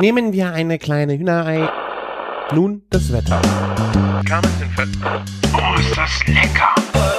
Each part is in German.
Nehmen wir eine kleine Hühnerei. Nun das Wetter. Oh, ist das lecker!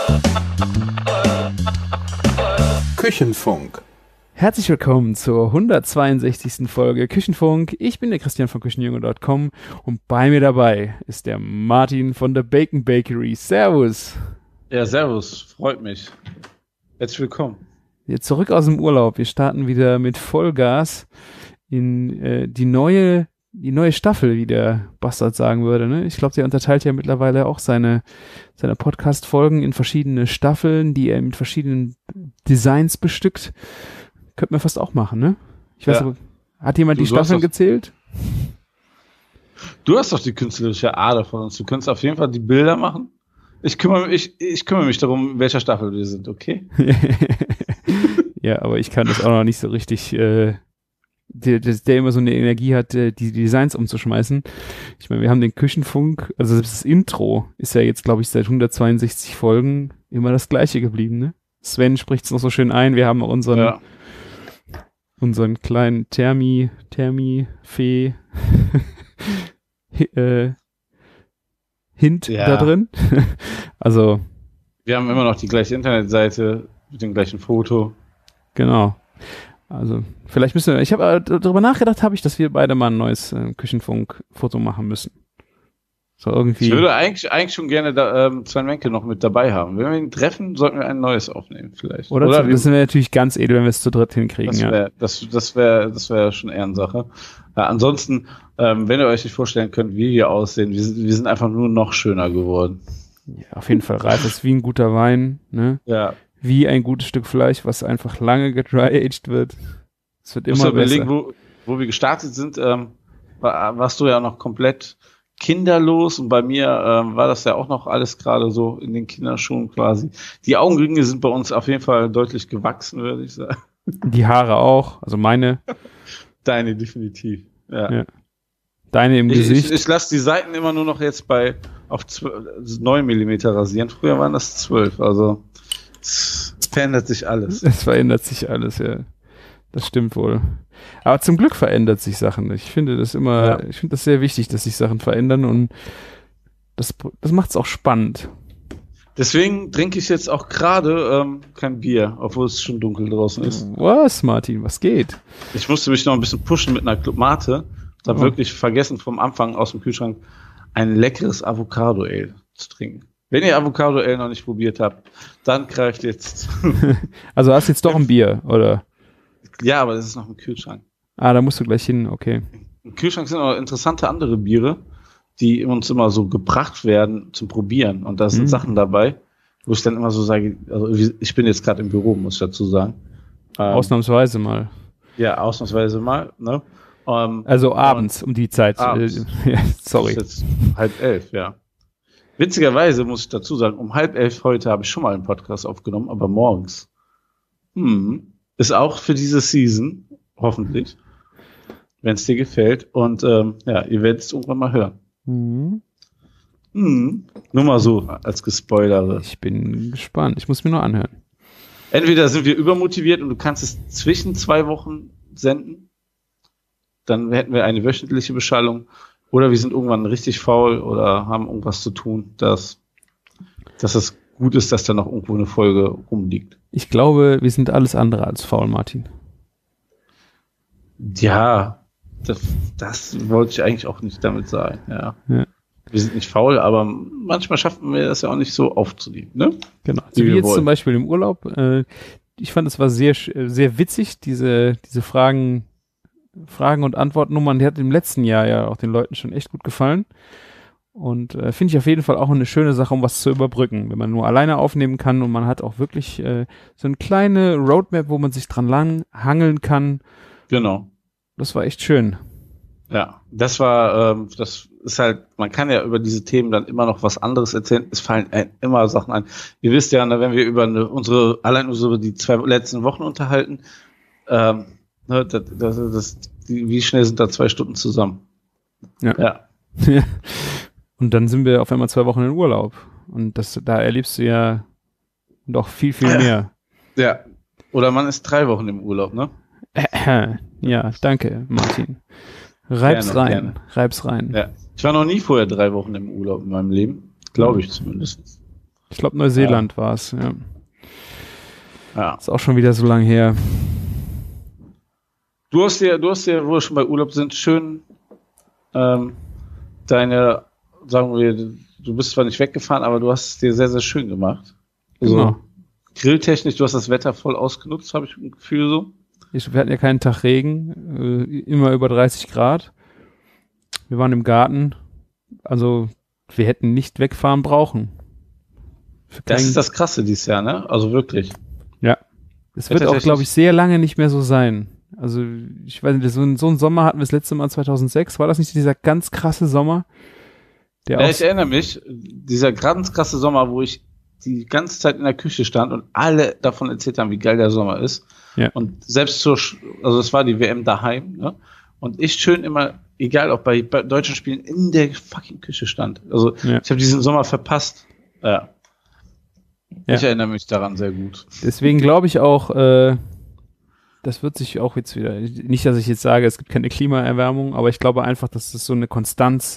Küchenfunk. Herzlich willkommen zur 162. Folge Küchenfunk. Ich bin der Christian von Küchenjunge.com und bei mir dabei ist der Martin von der Bacon Bakery. Servus. Ja, servus. Freut mich. Herzlich willkommen. Jetzt zurück aus dem Urlaub. Wir starten wieder mit Vollgas in die neue Staffel, wie der Bastard sagen würde. Ne? Ich glaube, der unterteilt ja mittlerweile auch seine Podcast-Folgen in verschiedene Staffeln, die er mit verschiedenen Designs bestückt. Könnte man fast auch machen, ne? Ich weiß aber, hat jemand die Staffeln gezählt? Du hast doch die künstlerische Ader von uns. Du könntest auf jeden Fall die Bilder machen. Ich kümmere mich darum, in welcher Staffel wir sind, okay? Ja, aber ich kann das auch noch nicht so richtig, der immer so eine Energie hat, die Designs umzuschmeißen. Ich meine, wir haben den Küchenfunk, also selbst das Intro ist ja jetzt, glaube ich, seit 162 Folgen immer das gleiche geblieben, ne? Sven spricht es noch so schön ein. Wir haben unseren kleinen Thermi-Fee Hint da drin. Also. Wir haben immer noch die gleiche Internetseite mit dem gleichen Foto. Genau. Also, vielleicht müssen wir, ich habe darüber nachgedacht, dass wir beide mal ein neues Küchenfunk-Foto machen müssen. So irgendwie. Ich würde eigentlich schon gerne Sven Menke noch mit dabei haben. Wenn wir ihn treffen, sollten wir ein neues aufnehmen, vielleicht. Oder das wäre natürlich ganz edel, wenn wir es zu dritt hinkriegen. Das wäre schon Ehrensache. Ansonsten, wenn ihr euch nicht vorstellen könnt, wie wir aussehen, wir sind einfach nur noch schöner geworden. Ja, auf jeden Fall reif ist wie ein guter Wein, ne? Ja. Wie ein gutes Stück Fleisch, was einfach lange gedry-aged wird. Es wird immer besser. Überlegen, wo wir gestartet sind, warst du ja noch komplett kinderlos und bei mir war das ja auch noch alles gerade so in den Kinderschuhen quasi. Die Augenringe sind bei uns auf jeden Fall deutlich gewachsen, würde ich sagen. Die Haare auch, also meine. Deine definitiv, ja. Deine im Gesicht. Ich lasse die Seiten immer nur noch jetzt auf 9 mm rasieren. Früher waren das 12, also es verändert sich alles. Es verändert sich alles, ja. Das stimmt wohl. Aber zum Glück verändert sich Sachen. Ich finde das sehr wichtig, dass sich Sachen verändern und das macht es auch spannend. Deswegen trinke ich jetzt auch gerade kein Bier, obwohl es schon dunkel draußen ist. Was, Martin? Was geht? Ich musste mich noch ein bisschen pushen mit einer Club Mate. Ich habe wirklich vergessen, vom Anfang aus dem Kühlschrank ein leckeres Avocado-Ale zu trinken. Wenn ihr Avocado-Ale noch nicht probiert habt, dann greift jetzt. Also hast du jetzt doch ein Bier, oder? Ja, aber das ist noch im Kühlschrank. Da musst du gleich hin, okay. Im Kühlschrank sind auch interessante andere Biere, die uns immer so gebracht werden zum Probieren. Und da sind Sachen dabei, wo ich dann immer so sage, also ich bin jetzt gerade im Büro, muss ich dazu sagen. Ausnahmsweise mal. Ja, ausnahmsweise mal, ne? Also abends um die Zeit. Abends. Sorry. Das ist jetzt 10:30, ja. Witzigerweise muss ich dazu sagen, um 10:30 heute habe ich schon mal einen Podcast aufgenommen, aber morgens. Ist auch für diese Season, hoffentlich, wenn es dir gefällt. Und ihr werdet es irgendwann mal hören. Nur mal so als Gespoilere. Ich bin gespannt. Ich muss mir nur anhören. Entweder sind wir übermotiviert und du kannst es zwischen 2 Wochen senden, dann hätten wir eine wöchentliche Beschallung, oder wir sind irgendwann richtig faul oder haben irgendwas zu tun, dass es gut ist, dass da noch irgendwo eine Folge rumliegt. Ich glaube, wir sind alles andere als faul, Martin. Ja, das wollte ich eigentlich auch nicht damit sagen, ja. Wir sind nicht faul, aber manchmal schaffen wir das ja auch nicht so aufzunehmen, ne? Genau. Also wie jetzt zum Beispiel im Urlaub. Ich fand, es war sehr, sehr witzig, diese Fragen- und Antwortnummern. Die hat im letzten Jahr ja auch den Leuten schon echt gut gefallen. Und finde ich auf jeden Fall auch eine schöne Sache, um was zu überbrücken. Wenn man nur alleine aufnehmen kann und man hat auch wirklich so eine kleine Roadmap, wo man sich dran lang hangeln kann. Genau. Das war echt schön. Ja, das ist halt, man kann ja über diese Themen dann immer noch was anderes erzählen. Es fallen immer Sachen ein. Ihr wisst ja, wenn wir über die 2 letzten Wochen unterhalten, wie schnell sind da 2 Stunden zusammen? Ja. Und dann sind wir auf einmal 2 Wochen in Urlaub. Und da erlebst du ja doch viel, viel mehr. Ja. Oder man ist 3 Wochen im Urlaub, ne? Ja, danke, Martin. Reib's rein. Gerne. Reib's rein. Ja. Ich war noch nie vorher 3 Wochen im Urlaub in meinem Leben. Glaube ich zumindest. Ich glaube, Neuseeland war es, ja. Ja. Ist auch schon wieder so lange her. Du hast dir, wo wir schon bei Urlaub sind, schön deine, sagen wir, du bist zwar nicht weggefahren, aber du hast es dir sehr, sehr schön gemacht. Also, Genau. grilltechnisch, du hast das Wetter voll ausgenutzt, habe ich ein Gefühl so. Wir hatten ja keinen Tag Regen, immer über 30 Grad. Wir waren im Garten, also wir hätten nicht wegfahren brauchen. Das ist das Krasse dieses Jahr, ne? Also wirklich. Ja. Es wird auch, glaube ich, sehr lange nicht mehr so sein. Also ich weiß nicht, so einen Sommer hatten wir das letzte Mal 2006. War das nicht dieser ganz krasse Sommer? Ja, ich erinnere mich, dieser ganz krasse Sommer, wo ich die ganze Zeit in der Küche stand und alle davon erzählt haben, wie geil der Sommer ist. Ja. Und selbst also es war die WM daheim, ne? Und ich schön immer, egal ob bei deutschen Spielen, in der fucking Küche stand. Also ich habe diesen Sommer verpasst. Ja. Ich erinnere mich daran sehr gut. Deswegen glaube ich auch, das wird sich auch jetzt wieder, nicht, dass ich jetzt sage, es gibt keine Klimaerwärmung, aber ich glaube einfach, dass das so eine Konstanz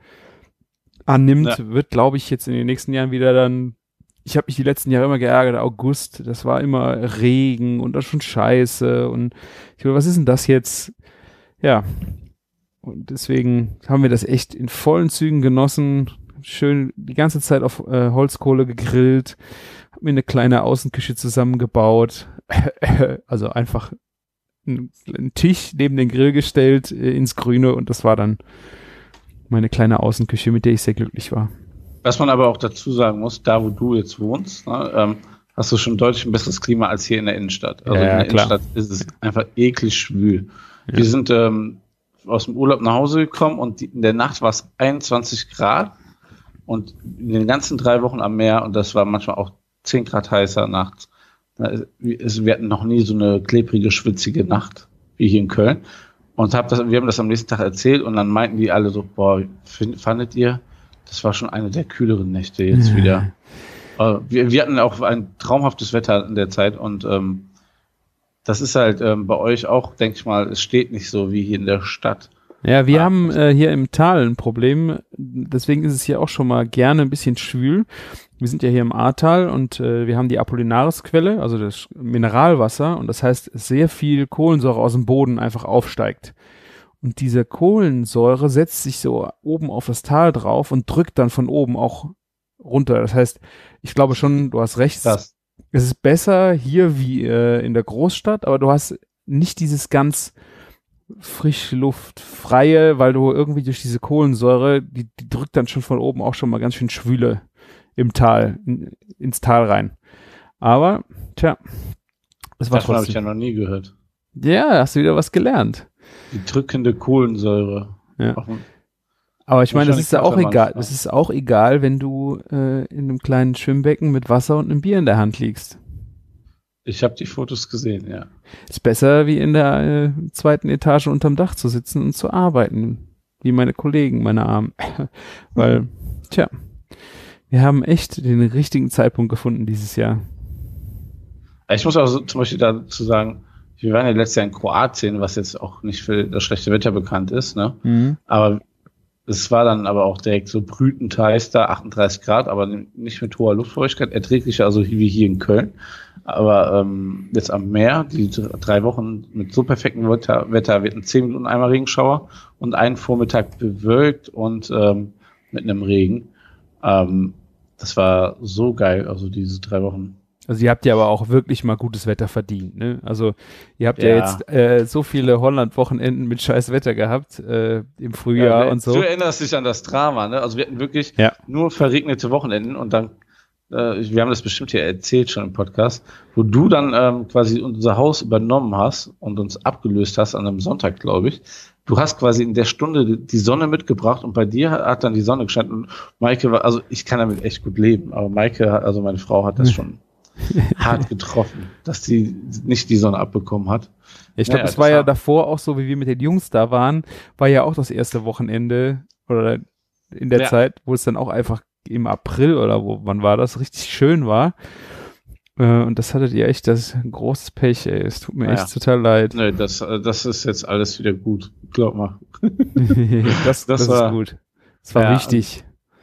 annimmt, wird, glaube ich, jetzt in den nächsten Jahren wieder dann, ich habe mich die letzten Jahre immer geärgert, August, das war immer Regen und das schon scheiße und ich glaube, was ist denn das jetzt? Ja, und deswegen haben wir das echt in vollen Zügen genossen, schön die ganze Zeit auf Holzkohle gegrillt, hab mir eine kleine Außenküche zusammengebaut, also einfach einen Tisch neben den Grill gestellt ins Grüne und das war dann meine kleine Außenküche, mit der ich sehr glücklich war. Was man aber auch dazu sagen muss, da wo du jetzt wohnst, ne, hast du schon deutlich ein besseres Klima als hier in der Innenstadt. Also in der Innenstadt ist es einfach eklig schwül. Ja. Wir sind aus dem Urlaub nach Hause gekommen und in der Nacht war es 21 Grad und in den ganzen 3 Wochen am Meer und das war manchmal auch 10 Grad heißer nachts. Wir hatten noch nie so eine klebrige, schwitzige Nacht wie hier in Köln. Und wir haben das am nächsten Tag erzählt und dann meinten die alle so, boah, fandet ihr, das war schon eine der kühleren Nächte jetzt wieder. Wir hatten auch ein traumhaftes Wetter in der Zeit und das ist halt bei euch auch, denke ich mal, es steht nicht so wie hier in der Stadt. Ja, wir haben hier im Tal ein Problem, deswegen ist es hier auch schon mal gerne ein bisschen schwül. Wir sind ja hier im Ahrtal und wir haben die Apollinarisquelle, also das Mineralwasser und das heißt, sehr viel Kohlensäure aus dem Boden einfach aufsteigt. Und diese Kohlensäure setzt sich so oben auf das Tal drauf und drückt dann von oben auch runter. Das heißt, ich glaube schon, du hast recht, es ist besser hier wie in der Großstadt, aber du hast nicht dieses ganz frischluftfreie, weil du irgendwie durch diese Kohlensäure, die drückt dann schon von oben auch schon mal ganz schön Schwüle im Tal, ins Tal rein. Aber, tja, das war Davon habe ich ja noch nie gehört. Ja, hast du wieder was gelernt. Die drückende Kohlensäure. Ja. Aber ich meine, das ist ja auch egal. Das ist auch egal, wenn du in einem kleinen Schwimmbecken mit Wasser und einem Bier in der Hand liegst. Ich habe die Fotos gesehen, ja. Ist besser, wie in der 2. Etage unterm Dach zu sitzen und zu arbeiten. Wie meine Kollegen, meine Armen. Weil, tja, wir haben echt den richtigen Zeitpunkt gefunden dieses Jahr. Ich muss auch zum Beispiel dazu sagen, wir waren ja letztes Jahr in Kroatien, was jetzt auch nicht für das schlechte Wetter bekannt ist, ne? Mhm. Aber es war dann aber auch direkt so brütend heiß da, 38 Grad, aber nicht mit hoher Luftfeuchtigkeit, erträglicher, also wie hier in Köln. Aber jetzt am Meer, die 3 Wochen mit so perfektem Wetter, wir hatten 10 Minuten einmal Regenschauer und einen Vormittag bewölkt und mit einem Regen. Das war so geil, also diese 3 Wochen. Also ihr habt ja aber auch wirklich mal gutes Wetter verdient, ne? Also ihr habt ja jetzt so viele Holland-Wochenenden mit scheiß Wetter gehabt im Frühjahr und so. Du erinnerst dich an das Drama, ne? Also wir hatten wirklich nur verregnete Wochenenden und dann, wir haben das bestimmt hier erzählt schon im Podcast, wo du dann quasi unser Haus übernommen hast und uns abgelöst hast an einem Sonntag, glaube ich. Du hast quasi in der Stunde die Sonne mitgebracht und bei dir hat dann die Sonne gescheint und Maike war, also ich kann damit echt gut leben, aber Maike, also meine Frau hat das schon hart getroffen, dass die nicht die Sonne abbekommen hat. Ich glaube, es war ja davor auch so, wie wir mit den Jungs da waren, war ja auch das erste Wochenende oder in der Zeit, wo es dann auch einfach im April oder wann war das, richtig schön war. Und das hattet ihr echt, das ist ein großes Pech, ey. Es tut mir echt total leid. Nee, das ist jetzt alles wieder gut. Glaub mal. das war ist gut. Das war wichtig.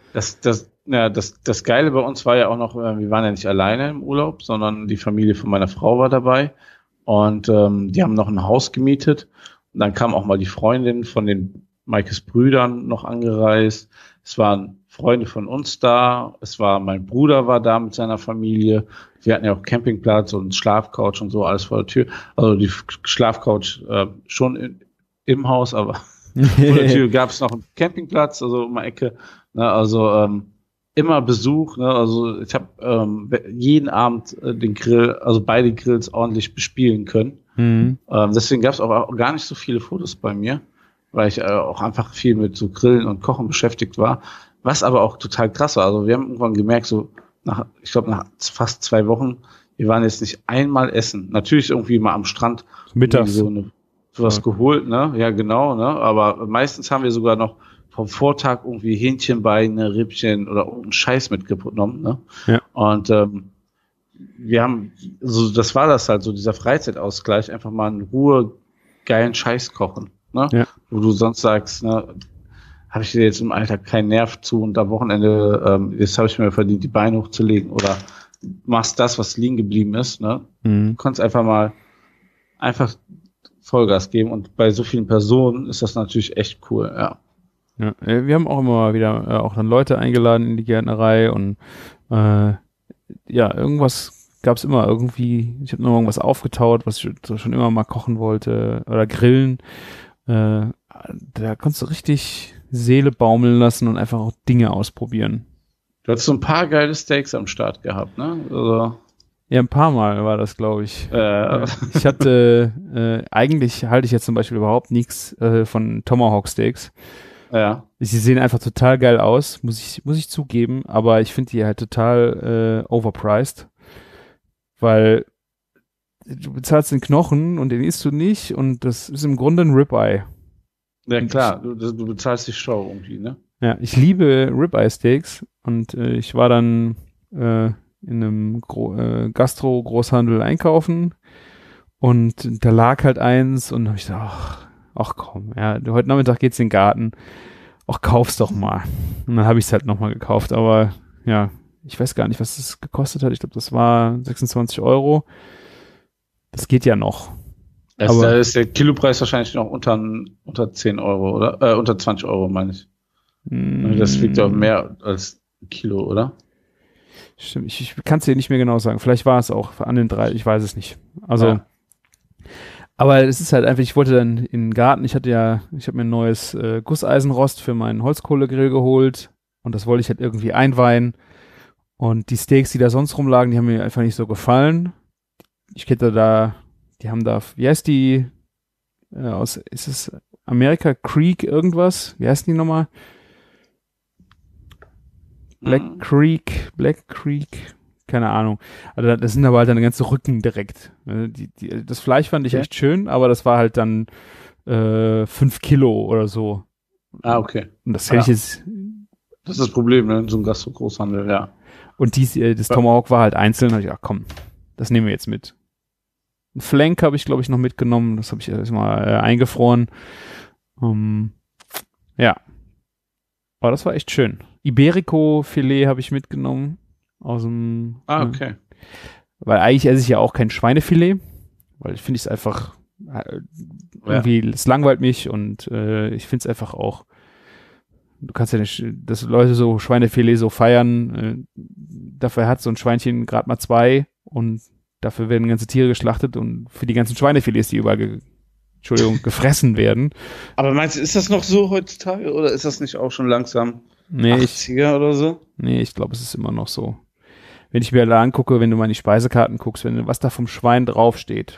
Das Geile bei uns war ja auch noch, wir waren ja nicht alleine im Urlaub, sondern die Familie von meiner Frau war dabei. Und die haben noch ein Haus gemietet. Und dann kam auch mal die Freundin von den Maikes Brüdern noch angereist. Es waren Freunde von uns da. Mein Bruder war da mit seiner Familie. Wir hatten ja auch Campingplatz und Schlafcouch und so, alles vor der Tür. Also die Schlafcouch schon im Haus, aber vor der Tür gab es noch einen Campingplatz, also um die Ecke. Ne, also immer Besuch. Ne, also ich habe jeden Abend den Grill, also beide Grills ordentlich bespielen können. Mhm. Deswegen gab es auch gar nicht so viele Fotos bei mir, weil ich auch einfach viel mit so Grillen und Kochen beschäftigt war. Was aber auch total krass war. Also wir haben irgendwann gemerkt, so nach fast 2 Wochen, wir waren jetzt nicht einmal essen. Natürlich irgendwie mal am Strand mittags sowas geholt, ne? Ja, genau, ne? Aber meistens haben wir sogar noch vom Vortag irgendwie Hähnchenbeine, Rippchen oder irgendeinen Scheiß mitgenommen, ne? Ja. Und wir haben, so das war das halt, so dieser Freizeitausgleich, einfach mal in Ruhe geilen Scheiß kochen, ne? Ja. Wo du sonst sagst, ne, habe ich dir jetzt im Alltag keinen Nerv zu und am Wochenende, jetzt habe ich mir verdient, die Beine hochzulegen oder machst das, was liegen geblieben ist, ne? Du kannst einfach Vollgas geben und bei so vielen Personen ist das natürlich echt cool, ja. Ja, wir haben auch immer wieder auch dann Leute eingeladen in die Gärtnerei und irgendwas gab es immer irgendwie, ich habe noch irgendwas aufgetaut, was ich so schon immer mal kochen wollte oder grillen. Da konntest du richtig Seele baumeln lassen und einfach auch Dinge ausprobieren. Du hast so ein paar geile Steaks am Start gehabt, ne? Also ja, ein paar Mal war das, glaube ich. Ich hatte, eigentlich halte ich jetzt zum Beispiel überhaupt nichts von Tomahawk Steaks. Ja. Sie sehen einfach total geil aus, muss ich zugeben, aber ich finde die halt total overpriced, weil du bezahlst den Knochen und den isst du nicht und das ist im Grunde ein Ribeye. Ja klar, du bezahlst die Show irgendwie, ne? Ja, ich liebe Ribeye Steaks und ich war dann in einem Gastro-Großhandel einkaufen und da lag halt eins und habe ich gedacht, ach komm, ja, heute Nachmittag geht's in den Garten, ach kauf's doch mal. Und dann habe ich es halt nochmal gekauft, aber ja, ich weiß gar nicht, was das gekostet hat. Ich glaube, das war 26 €. Das geht ja noch. Da ist der Kilopreis wahrscheinlich noch unter 10 Euro, oder? Unter 20 Euro, meine ich. Das wiegt doch mehr als ein Kilo, oder? Stimmt, ich kann es dir nicht mehr genau sagen. Vielleicht war es auch an den 3, ich weiß es nicht. Also, ja. Aber es ist halt einfach, ich wollte dann in den Garten, ich habe mir ein neues Gusseisenrost für meinen Holzkohlegrill geholt und das wollte ich halt irgendwie einweihen. Und die Steaks, die da sonst rumlagen, die haben mir einfach nicht so gefallen. Ich hätte da, die haben da, wie heißt die, ist es America Creek irgendwas? Wie heißt die nochmal? Black Creek, keine Ahnung. Also das sind aber halt dann ganze Rücken direkt. Das Fleisch fand ich echt schön, aber das war halt dann 5 Kilo oder so. Ah, okay. Und das hätte ich jetzt. Das ist das Problem, ne? In so einem Gastro-Großhandel, ja. Und das Tomahawk war halt einzeln. Da hab ich gedacht, komm, das nehmen wir jetzt mit. Ein Flank habe ich, glaube ich, noch mitgenommen. Das habe ich erstmal eingefroren. Ja. Aber das war echt schön. Iberico-Filet habe ich mitgenommen. Aus dem. Ah, okay. Weil eigentlich esse ich ja auch kein Schweinefilet. Weil ich finde es einfach irgendwie, es langweilt mich und ich finde es einfach auch. Du kannst ja nicht, dass Leute so Schweinefilet so feiern. Dafür hat so ein Schweinchen gerade mal 2 und dafür werden ganze Tiere geschlachtet und für die ganzen Schweinefilets, die überall gefressen werden. Aber meinst du, ist das noch so heutzutage oder ist das nicht auch schon langsam 80er oder so? Nee, ich glaube, es ist immer noch so. Wenn ich mir da angucke, wenn du mal in die Speisekarten guckst, was da vom Schwein draufsteht,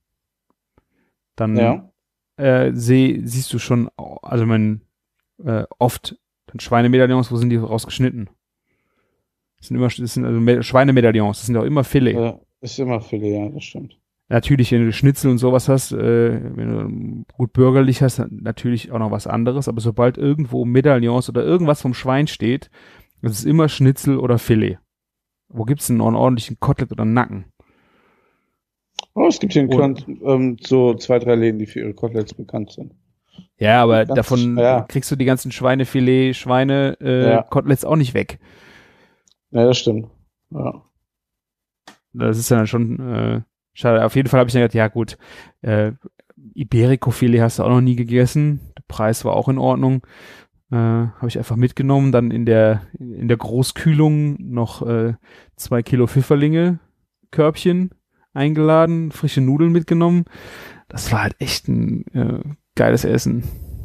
dann siehst du schon, also oft dann Schweinemedaillons, wo sind die rausgeschnitten? Das sind also Schweinemedaillons, das sind auch immer Filet. Ja, ist immer Filet, ja, das stimmt. Natürlich, wenn du Schnitzel und sowas hast, wenn du gut bürgerlich hast, natürlich auch noch was anderes, aber sobald irgendwo Medaillons oder irgendwas vom Schwein steht, das ist immer Schnitzel oder Filet. Wo gibt's denn noch einen ordentlichen Kotelett oder einen Nacken? Oh, es gibt hier in Köln so 2, 3 Läden, die für ihre Koteletts bekannt sind. Ja, aber Ganz, davon ja. kriegst du die ganzen Schweinefilet, Koteletts auch nicht weg. Ja, das stimmt. Ja. Das ist ja dann schon schade. Auf jeden Fall habe ich dann gedacht, ja gut, Iberico-Filet hast du auch noch nie gegessen. Der Preis war auch in Ordnung. Habe ich einfach mitgenommen. Dann in der Großkühlung noch 2 Kilo Pfifferlinge, Körbchen eingeladen, frische Nudeln mitgenommen. Das war halt echt ein geiles Essen.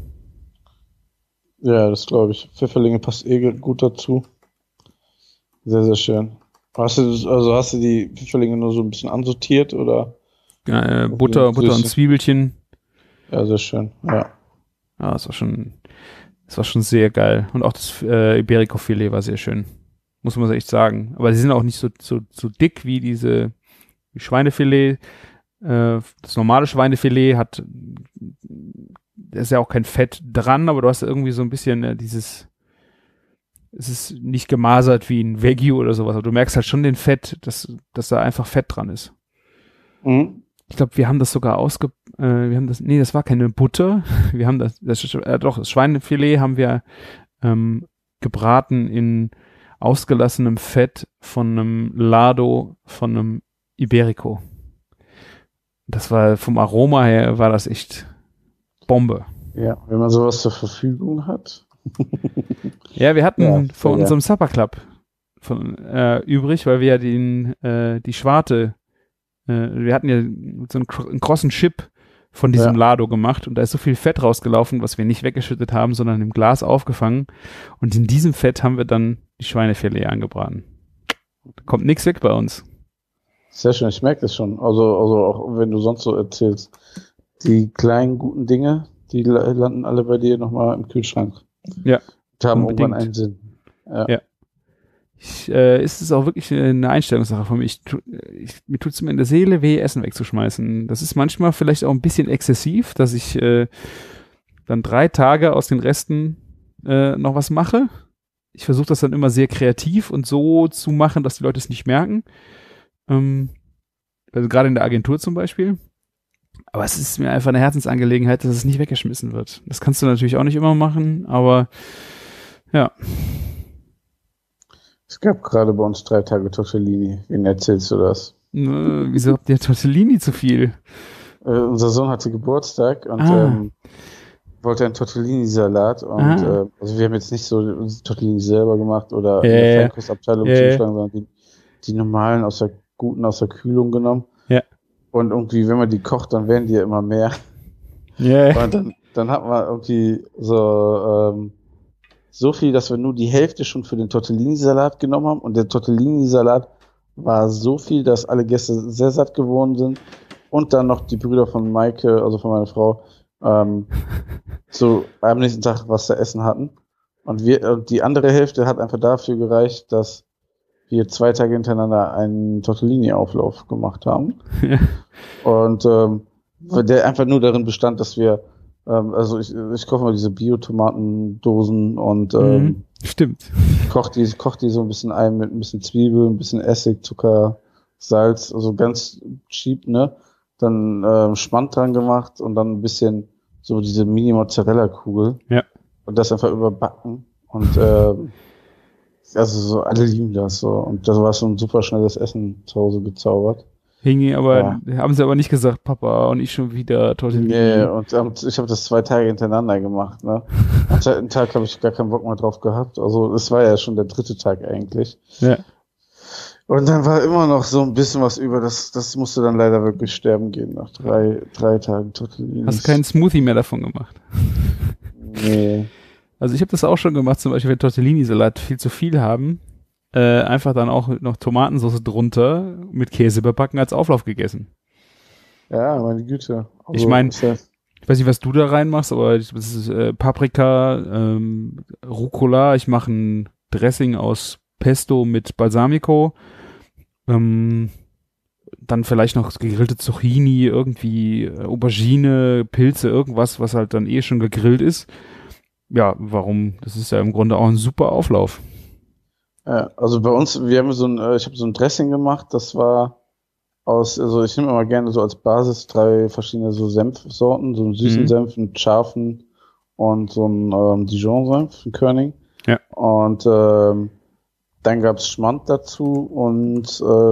Ja, das glaube ich. Pfifferlinge passt gut dazu. Sehr, sehr schön. Hast du die Pfifferlinge nur so ein bisschen ansortiert oder? Ja, Butter und Zwiebelchen. Ja, sehr schön. Ja. Ja, das war schon sehr geil. Und auch das Iberico-Filet war sehr schön. Muss man echt sagen. Aber sie sind auch nicht so dick wie diese Schweinefilet. Das normale Schweinefilet da ist ja auch kein Fett dran, aber du hast irgendwie so ein bisschen es ist nicht gemasert wie ein Wagyu oder sowas, aber du merkst halt schon den Fett, dass da einfach Fett dran ist. Mhm. Ich glaube, wir haben das sogar das war keine Butter. Wir haben das Schweinefilet haben wir gebraten in ausgelassenem Fett von einem Lardo, von einem Iberico. Das war vom Aroma her, war das echt Bombe. Ja, wenn man sowas zur Verfügung hat. Ja, wir hatten von unserem Supper Club übrig, weil wir ja die Schwarte, wir hatten ja so einen krossen Chip von diesem Lardo gemacht und da ist so viel Fett rausgelaufen, was wir nicht weggeschüttet haben, sondern im Glas aufgefangen und in diesem Fett haben wir dann die Schweinefilet angebraten. Da kommt nichts weg bei uns. Sehr schön, ich merke das schon. Also auch wenn du sonst so erzählst, die kleinen guten Dinge, die landen alle bei dir nochmal im Kühlschrank. Ja. Die haben irgendwann einen Sinn. Ja. Ist es auch wirklich eine Einstellungssache von mir. Mir tut es immer in der Seele weh, Essen wegzuschmeißen. Das ist manchmal vielleicht auch ein bisschen exzessiv, dass ich dann 3 Tage aus den Resten noch was mache. Ich versuche das dann immer sehr kreativ und so zu machen, dass die Leute es nicht merken. Also gerade in der Agentur zum Beispiel. Aber es ist mir einfach eine Herzensangelegenheit, dass es nicht weggeschmissen wird. Das kannst du natürlich auch nicht immer machen, aber ja. Es gab gerade bei uns 3 Tage Tortellini. Wen erzählst du das? Wieso habt ihr Tortellini zu viel? Unser Sohn hatte Geburtstag und wollte einen Tortellini-Salat und also wir haben jetzt nicht so Tortellini selber gemacht oder in der Feinkostabteilung zugeschlagen, sondern die normalen aus der Kühlung genommen. Ja. Und irgendwie, wenn man die kocht, dann werden die ja immer mehr. Ja. Und dann hat man irgendwie so viel, dass wir nur die Hälfte schon für den Tortellini-Salat genommen haben und der Tortellini-Salat war so viel, dass alle Gäste sehr satt geworden sind und dann noch die Brüder von Maike, also von meiner Frau, so am nächsten Tag was zu essen hatten und die andere Hälfte hat einfach dafür gereicht, dass wir 2 Tage hintereinander einen Tortellini-Auflauf gemacht haben. Und der einfach nur darin bestand, dass wir also ich kaufe mal diese Bio-Tomatendosen und stimmt. koch die so ein bisschen ein mit ein bisschen Zwiebel, ein bisschen Essig, Zucker, Salz, also ganz cheap, ne? Dann Schmand dran gemacht und dann ein bisschen so diese Mini-Mozzarella-Kugel. Ja. Und das einfach überbacken. Und also so alle lieben das so. Und das war so ein super schnelles Essen zu Hause gezaubert. Haben sie aber nicht gesagt, Papa, und ich schon wieder Tortellini. Nee, und ich habe das 2 Tage hintereinander gemacht, ne? Am 2. Tag habe ich gar keinen Bock mehr drauf gehabt. Also es war ja schon der 3. Tag eigentlich. Ja. Und dann war immer noch so ein bisschen was über, das musste dann leider wirklich sterben gehen nach 3 Tagen Tortellini. Hast keinen Smoothie mehr davon gemacht? Nee. Also ich habe das auch schon gemacht, zum Beispiel wenn Tortellini-Salat viel zu viel haben, einfach dann auch noch Tomatensauce drunter mit Käse überbacken als Auflauf gegessen. Ja, meine Güte. Also, ich meine, ich weiß nicht, was du da reinmachst, aber das ist Paprika, Rucola, ich mache ein Dressing aus Pesto mit Balsamico, dann vielleicht noch gegrillte Zucchini, irgendwie Aubergine, Pilze, irgendwas, was halt dann schon gegrillt ist. Ja, warum? Das ist ja im Grunde auch ein super Auflauf. Also bei uns, ich habe so ein Dressing gemacht, das war also ich nehme immer gerne so als Basis 3 verschiedene so Senfsorten, so einen süßen Senf, einen scharfen und so einen Dijon-Senf, einen Körning. Ja. Und dann gab's Schmand dazu und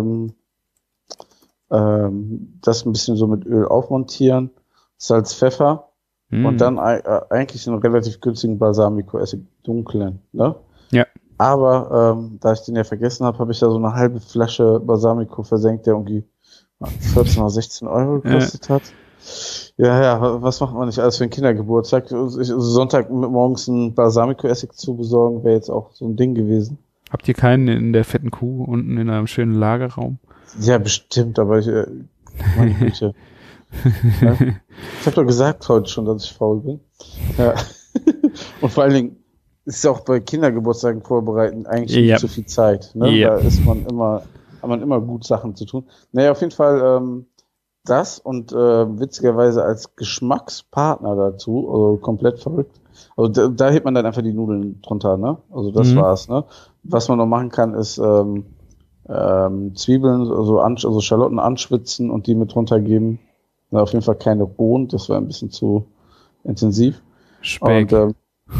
das ein bisschen so mit Öl aufmontieren, Salz, Pfeffer und dann eigentlich einen relativ günstigen Balsamico-Essig, dunklen, ne? Ja. Aber da ich den ja vergessen habe ich da so eine halbe Flasche Balsamico versenkt, der irgendwie 14 oder 16 Euro gekostet hat. Ja, was macht man nicht alles für einen Kindergeburtstag? Sonntag morgens einen Balsamico-Essig zu besorgen, wäre jetzt auch so ein Ding gewesen. Habt ihr keinen in der fetten Kuh unten in einem schönen Lagerraum? Ja, bestimmt, aber meine Güte. Ja? Ich habe doch gesagt heute schon, dass ich faul bin. Ja. Und vor allen Dingen ist ja auch bei Kindergeburtstagen vorbereiten eigentlich nicht so viel Zeit. Ne? Da hat man immer gut Sachen zu tun. Naja, auf jeden Fall das und witzigerweise als Geschmackspartner dazu, also komplett verrückt. Also da hebt man dann einfach die Nudeln drunter, ne? Also das war's, ne? Was man noch machen kann, ist Zwiebeln, also Schalotten anschwitzen und die mit runtergeben. Na, auf jeden Fall keine rohen, das war ein bisschen zu intensiv. Speck. Und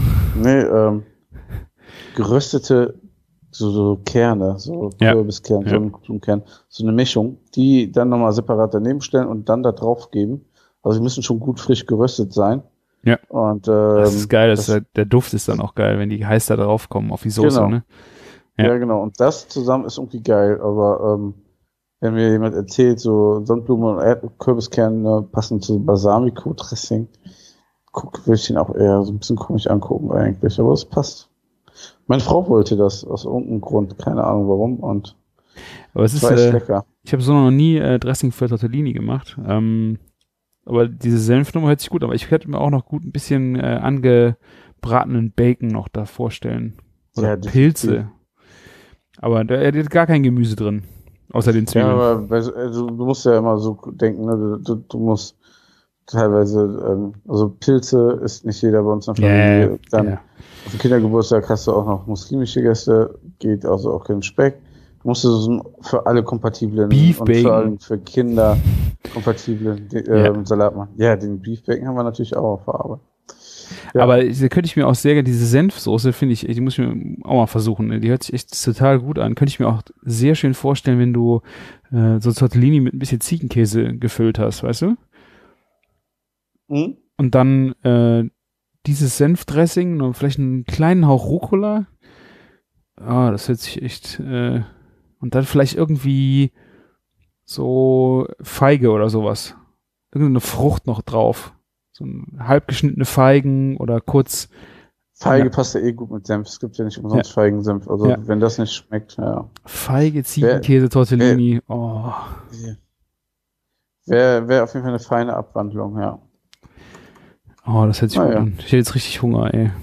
geröstete so Kerne, so Kürbiskerne, so ein Blumenkern, so eine Mischung, die dann nochmal separat daneben stellen und dann da drauf geben. Also die müssen schon gut frisch geröstet sein. Ja. Und das ist geil, der Duft ist dann auch geil, wenn die heiß da drauf kommen auf die Soße, genau. Ne? Ja, genau. Und das zusammen ist irgendwie geil, aber wenn mir jemand erzählt, so Sonnenblumen und Kürbiskerne passen zu Balsamico-Dressing, würde ich den auch eher so ein bisschen komisch angucken eigentlich, aber es passt. Meine Frau wollte das aus irgendeinem Grund, keine Ahnung warum, und aber es ist lecker. Ich habe so noch nie Dressing für Tortellini gemacht, aber diese Senfnummer hört sich gut an, aber ich hätte mir auch noch gut ein bisschen angebratenen Bacon noch da vorstellen. Oder Pilze. Aber da hat gar kein Gemüse drin, außer den Zwiebeln. Ja, aber du musst ja immer so denken, ne? Du musst teilweise, also Pilze isst nicht jeder bei uns in der Familie. Dann auf dem Kindergeburtstag hast du auch noch muslimische Gäste, geht also auch kein Speck. Du musst so für alle kompatiblen Beef und Bacon. vor allem für Kinder kompatiblen Salat machen. Ja, den Beef Bacon haben wir natürlich auch auf der Arbeit. Ja. Aber da könnte ich mir auch sehr gerne, diese Senfsoße, finde ich, die muss ich mir auch mal versuchen. Ne? Die hört sich echt total gut an. Könnte ich mir auch sehr schön vorstellen, wenn du so Tortellini mit ein bisschen Ziegenkäse gefüllt hast, weißt du? Mhm. Und dann dieses Senfdressing und vielleicht einen kleinen Hauch Rucola. Das hört sich echt und dann vielleicht irgendwie so Feige oder sowas. Irgendeine Frucht noch drauf. So halb geschnittene Feigen oder kurz. Feige passt ja eh gut mit Senf. Es gibt ja nicht umsonst Feigensenf. Also wenn das nicht schmeckt, ja. Feige, Ziegenkäse, Tortellini. Wäre auf jeden Fall eine feine Abwandlung, ja. Oh, das hört sich gut an. Ich hätte jetzt richtig Hunger, ey.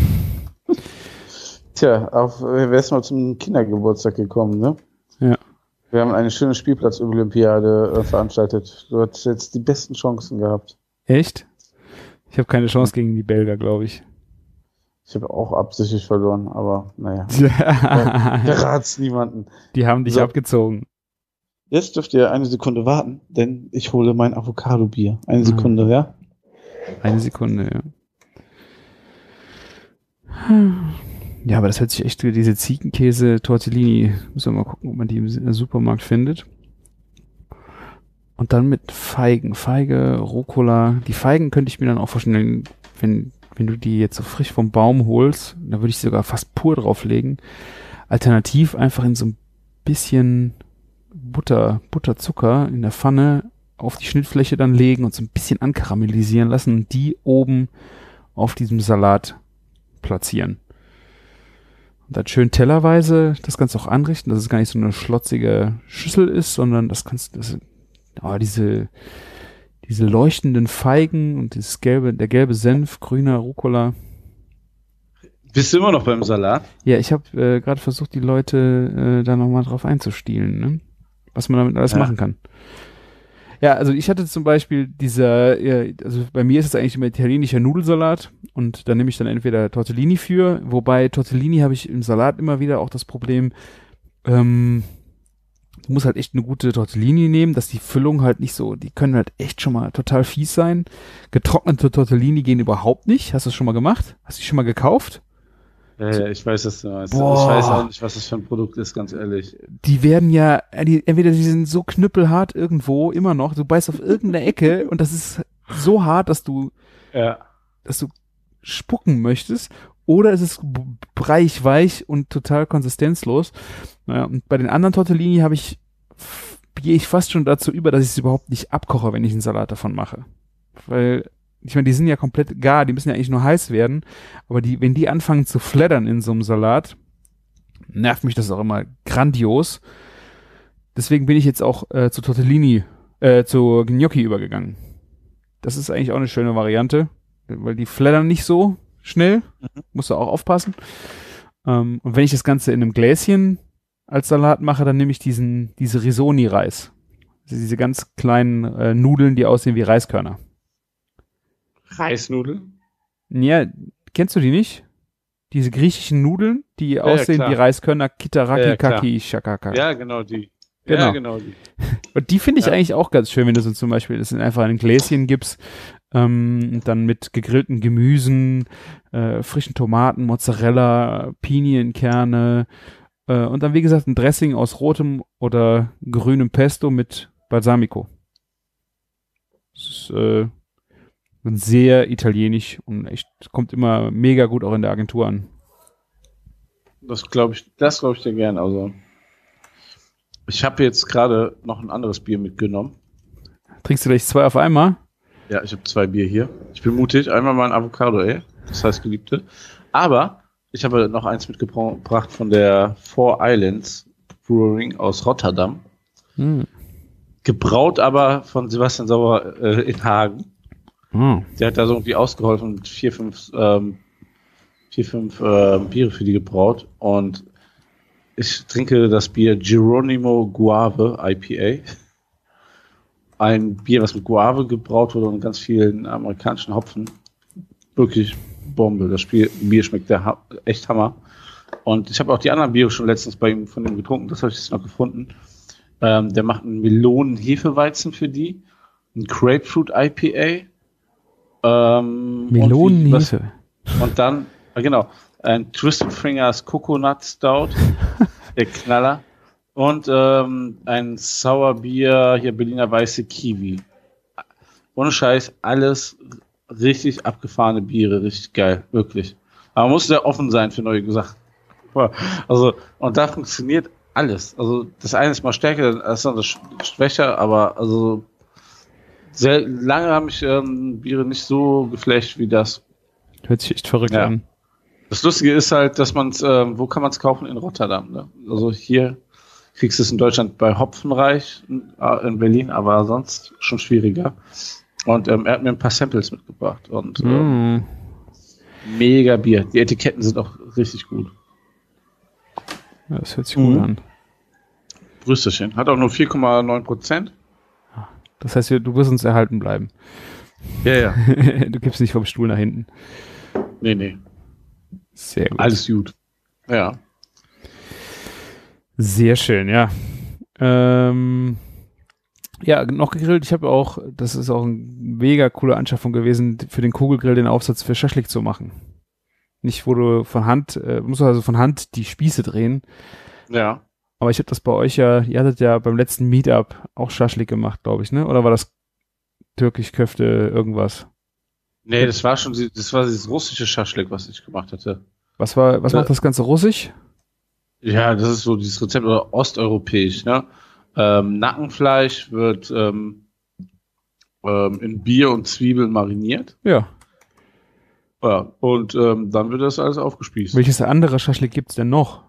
Tja, wärst mal zum Kindergeburtstag gekommen, ne? Ja. Wir haben eine schöne Spielplatz-Olympiade veranstaltet. Du hast jetzt die besten Chancen gehabt. Echt? Ich habe keine Chance gegen die Belgier, glaube ich. Ich habe auch absichtlich verloren, aber naja. Verrat's niemanden. Die haben dich abgezogen. Jetzt dürft ihr eine Sekunde warten, denn ich hole mein Avocado-Bier. Eine Sekunde, ja? Eine Sekunde, ja. Ja, aber das hört sich echt, diese Ziegenkäse-Tortellini, müssen wir mal gucken, ob man die im Supermarkt findet. Und dann mit Feigen, Feige, Rucola. Die Feigen könnte ich mir dann auch vorstellen, wenn du die jetzt so frisch vom Baum holst, da würde ich sogar fast pur drauflegen. Alternativ einfach in so ein bisschen Butterzucker in der Pfanne auf die Schnittfläche dann legen und so ein bisschen ankaramellisieren lassen und die oben auf diesem Salat platzieren. Und dann schön tellerweise das Ganze auch anrichten, dass es gar nicht so eine schlotzige Schüssel ist, sondern diese leuchtenden Feigen und der gelbe Senf, grüner Rucola. Bist du immer noch beim Salat? Ja, ich habe gerade versucht, die Leute da nochmal drauf einzustielen, ne? Was man damit alles machen kann. Ja, also ich hatte zum Beispiel also bei mir ist es eigentlich immer italienischer Nudelsalat und da nehme ich dann entweder Tortellini für, wobei Tortellini habe ich im Salat immer wieder auch das Problem, du musst halt echt eine gute Tortellini nehmen, dass die Füllung halt nicht so, die können halt echt schon mal total fies sein. Getrocknete Tortellini gehen überhaupt nicht. Hast du das schon mal gemacht? Hast du die schon mal gekauft? Ich weiß, was du meinst. Boah. Ich weiß auch nicht, was das für ein Produkt ist, ganz ehrlich. Die werden ja, entweder die sind so knüppelhart irgendwo, immer noch, du beißt auf irgendeine Ecke und das ist so hart, dass du spucken möchtest, oder es ist breiig weich und total konsistenzlos. Naja, und bei den anderen Tortellini gehe ich fast schon dazu über, dass ich es überhaupt nicht abkoche, wenn ich einen Salat davon mache. Weil, ich meine, die sind ja komplett gar, die müssen ja eigentlich nur heiß werden, aber wenn die anfangen zu flattern in so einem Salat, nervt mich das auch immer grandios. Deswegen bin ich jetzt auch zu zu Gnocchi übergegangen. Das ist eigentlich auch eine schöne Variante, weil die flattern nicht so schnell, musst du auch aufpassen. Und wenn ich das Ganze in einem Gläschen als Salat mache, dann nehme ich diese Risoni-Reis. Diese ganz kleinen Nudeln, die aussehen wie Reiskörner. Reisnudeln? Ja, kennst du die nicht? Diese griechischen Nudeln, die aussehen wie Reiskörner, Kitaraki, Kaki, Shakaka. Ja, genau die. Genau. Ja, genau die. Und die finde ich eigentlich auch ganz schön, wenn du so zum Beispiel das einfach in ein Gläschen gibst, dann mit gegrillten Gemüsen, frischen Tomaten, Mozzarella, Pinienkerne und dann, wie gesagt, ein Dressing aus rotem oder grünem Pesto mit Balsamico. Das ist sehr italienisch und echt kommt immer mega gut auch in der Agentur an. Das glaube ich dir gern. Also ich habe jetzt gerade noch ein anderes Bier mitgenommen. Trinkst du gleich 2 auf einmal? Ja, ich habe 2 Bier hier. Ich bin mutig. Einmal mal ein Avocado, das heißt Geliebte. Aber ich habe noch eins mitgebracht von der Four Islands Brewing aus Rotterdam. Gebraut aber von Sebastian Sauer in Hagen. Der hat da so irgendwie ausgeholfen und 4, 5 Biere für die gebraut. Und ich trinke das Bier Geronimo Guave IPA. Ein Bier, was mit Guave gebraut wurde und ganz vielen amerikanischen Hopfen. Wirklich Bombe. Das Bier schmeckt echt Hammer. Und ich habe auch die anderen Biere schon letztens von ihm getrunken. Das habe ich jetzt noch gefunden. Der macht einen Melonen-Hefeweizen für die. Ein Grapefruit IPA. Melonenhefe. Und dann, genau, ein Twisted Fingers Coconut Stout. Der Knaller. Und ein Sauerbier, hier Berliner Weiße Kiwi. Ohne Scheiß, alles richtig abgefahrene Biere, richtig geil, wirklich. Aber man muss sehr offen sein für neue Sachen. Also, und da funktioniert alles. Also, das eine ist mal stärker, das andere schwächer, aber also sehr lange haben mich Biere nicht so geflasht wie das. Hört sich echt verrückt an. Das Lustige ist halt, dass wo kann man es kaufen? In Rotterdam, ne? Also hier kriegst du es in Deutschland bei Hopfenreich in Berlin, aber sonst schon schwieriger. Und er hat mir ein paar Samples mitgebracht und mega Bier. Die Etiketten sind auch richtig gut. Ja, das hört sich gut an. Brüsterchen. Hat auch nur 4,9%. Das heißt, du wirst uns erhalten bleiben. Ja. Du kippst nicht vom Stuhl nach hinten. Nee. Sehr gut. Alles gut. Ja. Sehr schön, ja. Ja, noch gegrillt. Ich habe auch, das ist auch eine mega coole Anschaffung gewesen, für den Kugelgrill den Aufsatz für Schaschlik zu machen. Nicht, wo du musst also von Hand die Spieße drehen. Ja. Aber ich habe das bei euch ihr hattet ja beim letzten Meetup auch Schaschlik gemacht, glaube ich, ne? Oder war das Türkisch Köfte irgendwas? Nee, das war dieses russische Schaschlik, was ich gemacht hatte. Was macht das Ganze russisch? Ja, das ist so dieses Rezept oder osteuropäisch, ne? Nackenfleisch wird in Bier und Zwiebeln mariniert. Ja. Ja, und dann wird das alles aufgespießt. Welches andere Schaschlik gibt's denn noch?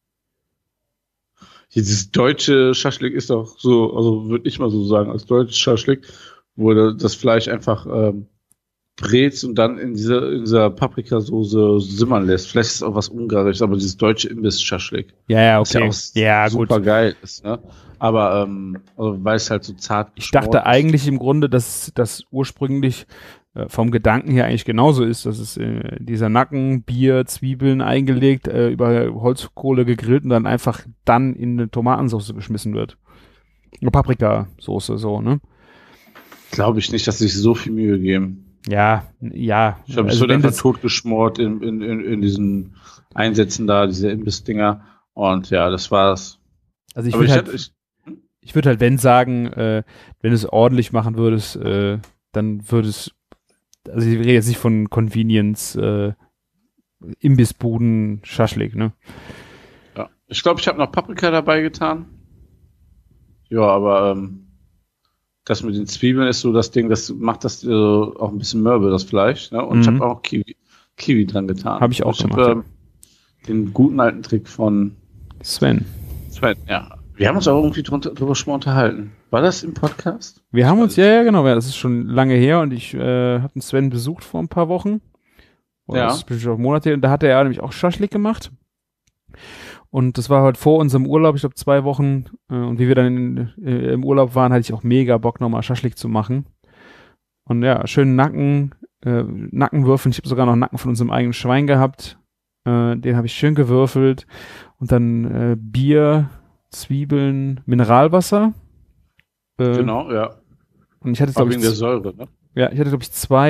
Dieses deutsche Schaschlik ist doch so, also würde ich mal so sagen, als deutsches Schaschlik, wo das Fleisch einfach brätst und dann in dieser Paprikasoße simmern lässt. Vielleicht ist es auch was Ungarisches, aber dieses deutsche Imbiss-Schaschlik. Ja, Was ja okay. auch Ja, super gut. geil ist, ne? Aber also, weil es halt so zart Ich dachte eigentlich im Grunde, dass das ursprünglich vom Gedanken her eigentlich genauso ist, dass es dieser Nacken, Bier, Zwiebeln eingelegt, über Holzkohle gegrillt und dann einfach dann in eine Tomatensauce geschmissen wird. Eine Paprikasoße, so, ne? Glaube ich nicht, dass sie sich so viel Mühe geben. Ja. Ich glaube, es Also wird wenn einfach das, totgeschmort in diesen Einsätzen da, diese Imbiss-Dinger. Und ja, das war's. also Aber ich würde halt, wenn sagen, wenn du es ordentlich machen würdest, dann würde es, also ich rede jetzt nicht von Convenience, Imbissbuden, Schaschlik, ne? ja. Ich glaube, ich habe noch Paprika dabei getan. Ja, aber das mit den Zwiebeln ist so das Ding, das macht das auch ein bisschen mürbe, das Fleisch. Ne? Und ich habe auch Kiwi dran getan. Habe ich auch hab, gemacht. Den guten alten Trick von Sven. Ja. Wir haben uns auch irgendwie drüber schon mal unterhalten. War das im Podcast? Wir haben uns, ja, genau, das ist schon lange her und ich habe den Sven besucht vor ein paar Wochen. Oder Ja. das ist bestimmt auch Monate her. Und da hatte er nämlich auch Schaschlik gemacht. Und das war halt vor unserem Urlaub, ich glaube 2 Wochen. Und wie wir dann im Urlaub waren, hatte ich auch mega Bock, nochmal Schaschlik zu machen. Und ja, schönen Nackenwürfeln. Ich habe sogar noch Nacken von unserem eigenen Schwein gehabt. Den habe ich schön gewürfelt. Und dann Bier, Zwiebeln, Mineralwasser. Genau, ja. Und ich hatte War glaube wegen der Säure, ne? Ja, ich hatte, glaube ich,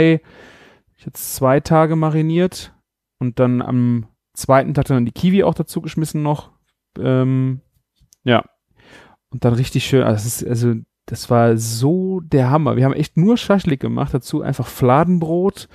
2 Tage mariniert und dann am 2. Tag dann die Kiwi auch dazu geschmissen noch. Ja. Und dann richtig schön, das war so der Hammer. Wir haben echt nur Schaschlik gemacht, dazu einfach Fladenbrot,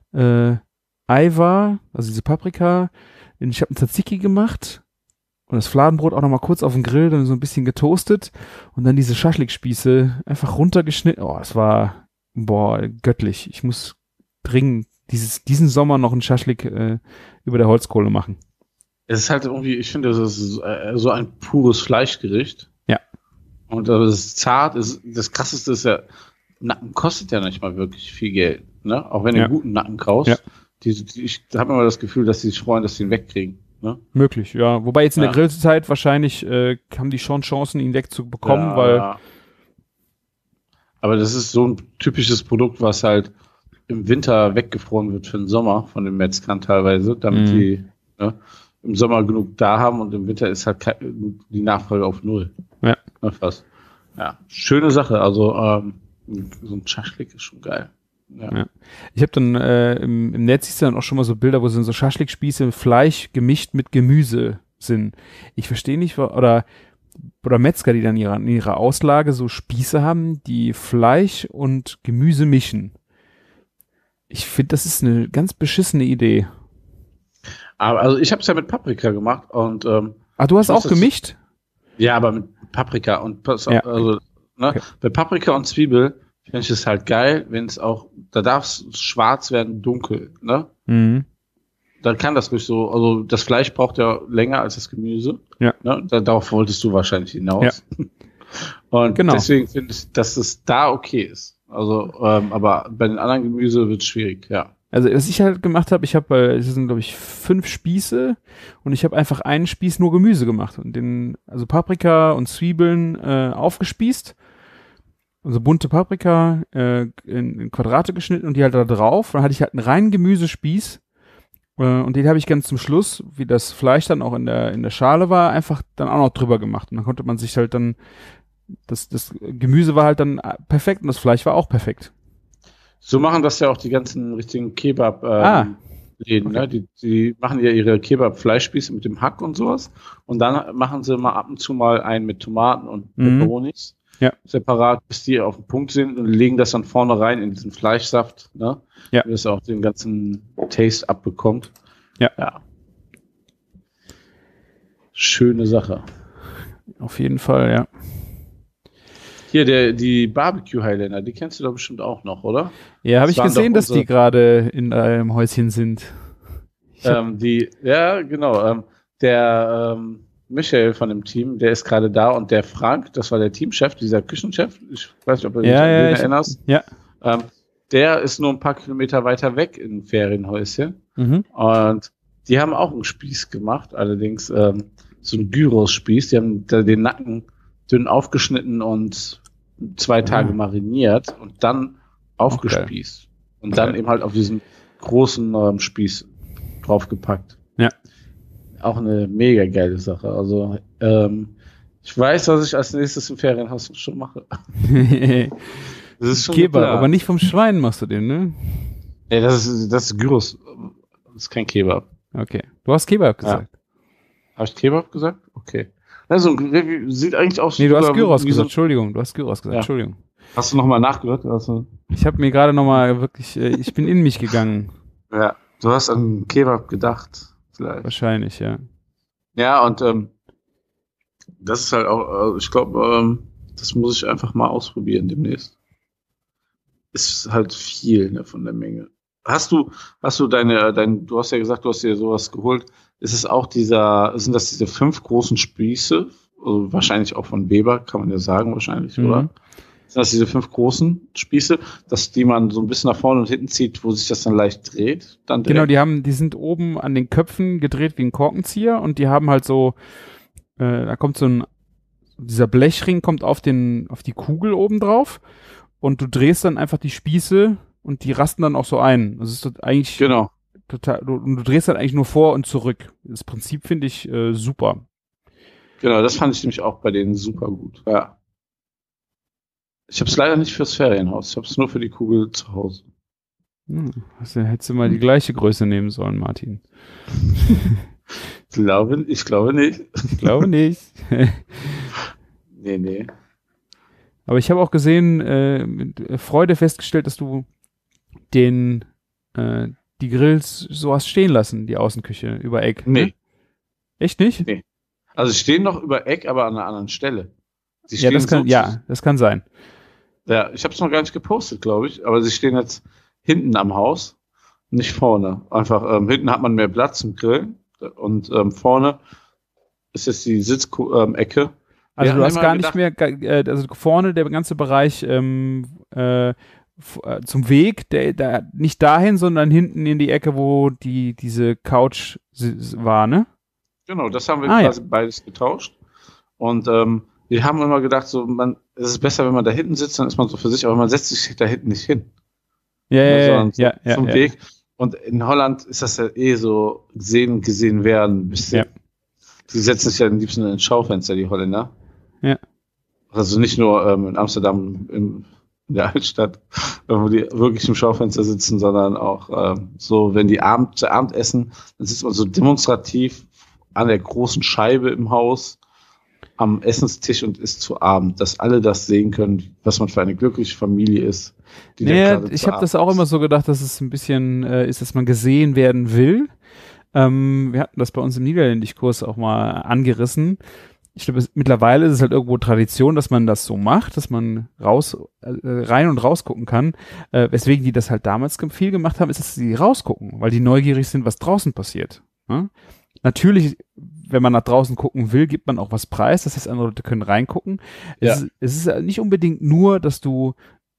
Aiwa, also diese Paprika. Ich habe einen Tzatziki gemacht und das Fladenbrot auch nochmal kurz auf den Grill, dann so ein bisschen getoastet und dann diese Schaschlikspieße einfach runtergeschnitten. Oh, es war, göttlich. Ich muss dringend diesen Sommer noch einen Schaschlik über der Holzkohle machen. Es ist halt irgendwie, ich finde, das ist so ein pures Fleischgericht. Ja. Und das ist zart. Das Krasseste ist ja, Nacken kostet ja nicht mal wirklich viel Geld. Ne? Auch wenn du einen guten Nacken kaufst. Ja. Ich habe immer das Gefühl, dass sie sich freuen, dass sie ihn wegkriegen. Ne? Möglich, ja. Wobei jetzt in der Grillzeit wahrscheinlich haben die schon Chancen, ihn wegzubekommen, weil. Aber das ist so ein typisches Produkt, was halt im Winter weggefroren wird für den Sommer von den Metzgern teilweise, damit die im Sommer genug da haben und im Winter ist halt die Nachfrage auf 0. Ja. Fast. Ja, schöne Sache. Also so ein Schaschlik ist schon geil. Ja. Ich habe dann im Netz siehst du dann auch schon mal so Bilder, wo so Schaschlikspieße Fleisch gemischt mit Gemüse sind. Ich verstehe nicht, oder Metzger, die dann in ihrer Auslage so Spieße haben, die Fleisch und Gemüse mischen. Ich finde, das ist eine ganz beschissene Idee. Aber also ich habe es ja mit Paprika gemacht und du hast auch gemischt? Ja, aber mit Paprika und also okay. Bei Paprika und Zwiebel finde ich es halt geil, wenn es auch, da darf es schwarz werden, dunkel, ne? Mhm. Dann kann das ruhig so, also das Fleisch braucht ja länger als das Gemüse. Ja. Ne? Darauf wolltest du wahrscheinlich hinaus. Ja. Und deswegen finde ich, dass es da okay ist. Also, aber bei den anderen Gemüse wird es schwierig, ja. Also, was ich halt gemacht habe, es sind, glaube ich, 5 Spieße und ich habe einfach einen Spieß nur Gemüse gemacht und also Paprika und Zwiebeln aufgespießt. Also bunte Paprika in Quadrate geschnitten und die halt da drauf. Dann hatte ich halt einen reinen Gemüsespieß und den habe ich ganz zum Schluss, wie das Fleisch dann auch in der Schale war, einfach dann auch noch drüber gemacht. Und dann konnte man sich halt dann, das Gemüse war halt dann perfekt und das Fleisch war auch perfekt. So machen das ja auch die ganzen richtigen Kebab-Läden, ne? Die machen ja ihre Kebab-Fleischspieße mit dem Hack und sowas. Und dann machen sie mal ab und zu mal einen mit Tomaten und Peperonis. Ja. Separat, bis die auf dem Punkt sind und legen das dann vorne rein in diesen Fleischsaft, ne? Ja. Damit es auch den ganzen Taste abbekommt. Ja. Schöne Sache. Auf jeden Fall, ja. Hier, die Barbecue Highlander, die kennst du doch bestimmt auch noch, oder? Ja, habe ich gesehen, dass die gerade in einem Häuschen sind. Ja, genau. Der Michael von dem Team, der ist gerade da und der Frank, das war der Teamchef, dieser Küchenchef, ich weiß nicht, ob du dich an den erinnerst. Ja. der ist nur ein paar Kilometer weiter weg in Ferienhäuschen. Und die haben auch einen Spieß gemacht, allerdings so einen Gyros-Spieß. Die haben da den Nacken dünn aufgeschnitten und 2 Tage mariniert und dann aufgespießt. Und dann eben halt auf diesen großen Spieß draufgepackt. Ja. Auch eine mega geile Sache. Also ich weiß, was ich als nächstes im Ferienhaus schon mache. Das ist schon Kebab, klar. aber nicht vom Schwein machst du den, ne? Nee, das ist Gyros. Das ist kein Kebab. Okay. Du hast Kebab gesagt. Ja. Habe ich Kebab gesagt? Okay. Also sieht eigentlich aus. Nee, du hast Gyros gesagt. Entschuldigung, du hast Gyros gesagt. Ja. Entschuldigung. Hast du nochmal nachgehört? Also, Ich habe mir gerade nochmal wirklich, ich bin in mich gegangen. ja, du hast an Kebab gedacht. Vielleicht. Wahrscheinlich, ja. Ja, und das ist halt auch, ich glaube, das muss ich einfach mal ausprobieren demnächst. Ist halt viel, ne, von der Menge. Hast du du hast ja gesagt, du hast dir sowas geholt. Ist es auch sind das diese 5 großen Spieße? Also wahrscheinlich auch von Weber, kann man ja sagen, wahrscheinlich, oder? Sind das diese 5 großen Spieße, die man so ein bisschen nach vorne und hinten zieht, wo sich das dann leicht dreht? Dann Genau, die sind oben an den Köpfen gedreht wie ein Korkenzieher und die haben halt so, da kommt dieser Blechring kommt auf die Kugel oben drauf und du drehst dann einfach die Spieße und die rasten dann auch so ein. Das ist eigentlich genau. total, du drehst dann eigentlich nur vor und zurück. Das Prinzip finde ich super. Genau, das fand ich nämlich auch bei denen super gut. Ja. Ich habe es leider nicht fürs Ferienhaus. Ich habe es nur für die Kugel zu Hause. Hättest du mal die gleiche Größe nehmen sollen, Martin. Ich glaube nicht. Ich glaube nicht. Nee. Aber ich habe auch gesehen, mit Freude festgestellt, dass du die Grills so hast stehen lassen, die Außenküche über Eck. Nee. Ne? Echt nicht? Nee. Also sie stehen noch über Eck, aber an einer anderen Stelle. Das kann sein. Ja, ich habe es noch gar nicht gepostet, glaube ich, aber sie stehen jetzt hinten am Haus, nicht vorne. Einfach hinten hat man mehr Platz zum Grillen und vorne ist jetzt die Sitzecke. Also du hast gar nicht mehr, also vorne der ganze Bereich zum Weg, der nicht dahin, sondern hinten in die Ecke, wo diese Couch war, ne? Genau, das haben wir quasi beides getauscht. Und wir haben immer gedacht, es ist besser, wenn man da hinten sitzt, dann ist man so für sich, aber man setzt sich da hinten nicht hin. Zum Weg. Und in Holland ist das ja so gesehen werden ein bisschen. Ja. Die setzen sich ja am liebsten in ein Schaufenster, die Holländer. Ja. Also nicht nur in Amsterdam in der Altstadt, wo die wirklich im Schaufenster sitzen, sondern auch so, wenn die zu Abend essen, dann sitzt man so demonstrativ an der großen Scheibe im Haus am Essenstisch und isst zu Abend, dass alle das sehen können, was man für eine glückliche Familie ist. Ich habe das auch immer so gedacht, dass es ein bisschen ist, dass man gesehen werden will. Wir hatten das bei uns im Niederländischkurs auch mal angerissen. Ich glaube, mittlerweile ist es halt irgendwo Tradition, dass man das so macht, dass man rein und raus gucken kann. Weswegen die das halt damals viel gemacht haben, ist, dass sie rausgucken, weil die neugierig sind, was draußen passiert. Ja? Natürlich, wenn man nach draußen gucken will, gibt man auch was preis. Das heißt, andere Leute können reingucken. Ja. Es ist nicht unbedingt nur, dass du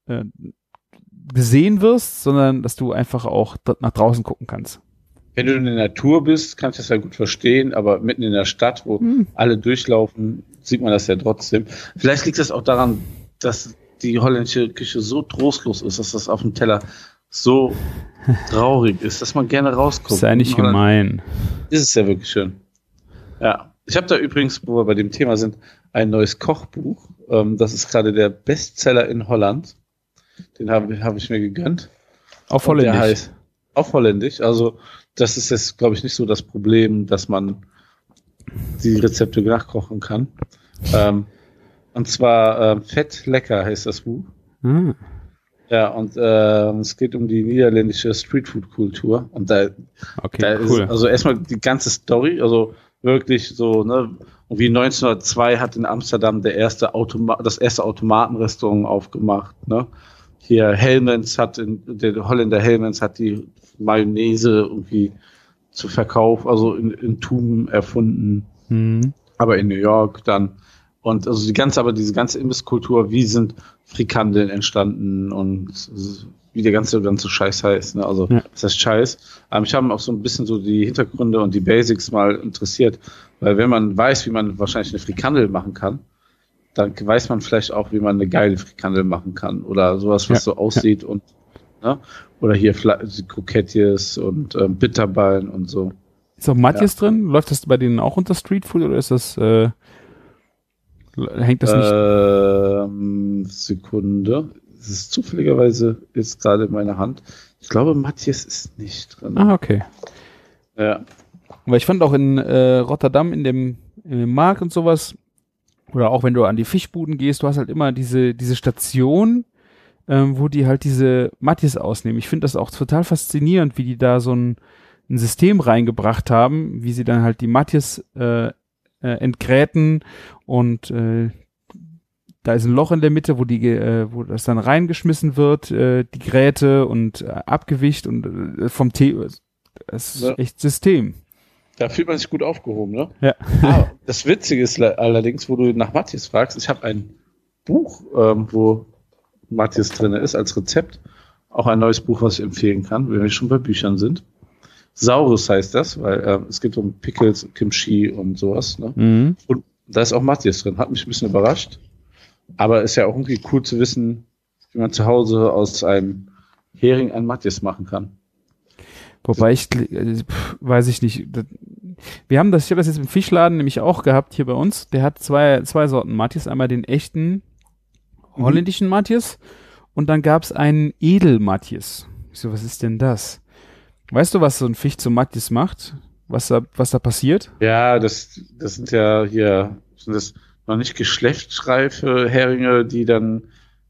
gesehen wirst, sondern dass du einfach auch nach draußen gucken kannst. Wenn du in der Natur bist, kannst du das ja gut verstehen, aber mitten in der Stadt, wo alle durchlaufen, sieht man das ja trotzdem. Vielleicht liegt das auch daran, dass die holländische Küche so trostlos ist, dass das auf dem Teller so traurig ist, dass man gerne rausguckt. Sei nicht gemein. Ist es ja wirklich schön. Ja, ich habe da übrigens, wo wir bei dem Thema sind, ein neues Kochbuch. Das ist gerade der Bestseller in Holland. Den hab ich mir gegönnt. Auf Holländisch? Der heißt auf Holländisch. Also das ist jetzt, glaube ich, nicht so das Problem, dass man die Rezepte nachkochen kann. Und zwar Fett lecker heißt das Buch. Ja, und es geht um die niederländische Streetfood-Kultur. Und da cool. ist also erstmal die ganze Story, also wirklich so, ne, wie 1902 hat in Amsterdam das erste Automatenrestaurant aufgemacht, ne. Hier der Holländer Helmens hat die Mayonnaise irgendwie zu Verkauf, also in Tuben erfunden. Aber in New York dann Und also diese ganze Imbisskultur, wie sind Frikandeln entstanden und wie der ganze Scheiß heißt, ne? Also, das heißt Scheiß. Aber mich haben auch so ein bisschen so die Hintergründe und die Basics mal interessiert. Weil wenn man weiß, wie man wahrscheinlich eine Frikandel machen kann, dann weiß man vielleicht auch, wie man eine geile Frikandel machen kann. Oder sowas, was so aussieht und, ne? Oder hier Krokettjes und Bitterballen und so. Ist auch Matjes drin? Läuft das bei denen auch unter Streetfood oder ist das, hängt das nicht? Sekunde. Es ist zufälligerweise jetzt gerade in meiner Hand. Ich glaube, Matjes ist nicht drin. Ah, okay. Ja. Weil ich fand auch in Rotterdam in dem Markt und sowas, oder auch wenn du an die Fischbuden gehst, du hast halt immer diese Station, wo die halt diese Matjes ausnehmen. Ich finde das auch total faszinierend, wie die da so ein System reingebracht haben, wie sie dann halt die Matjes entgräten und da ist ein Loch in der Mitte, wo das dann reingeschmissen wird, die Gräte und Abgewicht und vom Tee. Das ist echt System. Da fühlt man sich gut aufgehoben, ne? Ja. Das Witzige ist allerdings, wo du nach Matjes fragst, ich habe ein Buch, wo Matjes drin ist, als Rezept. Auch ein neues Buch, was ich empfehlen kann, wenn wir schon bei Büchern sind. Saurus heißt das, weil es geht um Pickles, Kimchi und sowas, ne? Mhm. Und da ist auch Matjes drin. Hat mich ein bisschen überrascht. Aber ist ja auch irgendwie cool zu wissen, wie man zu Hause aus einem Hering ein Matjes machen kann. Wobei weiß ich nicht. Ich habe das jetzt im Fischladen nämlich auch gehabt hier bei uns. Der hat zwei Sorten Matjes. Einmal den echten holländischen Matjes und dann gab es einen Edel-Matjes. Ich so, was ist denn das? Weißt du, was so ein Fisch zum Matjes macht? Was da passiert? Ja, das sind ja hier, sind das noch nicht geschlechtsreife Heringe, die dann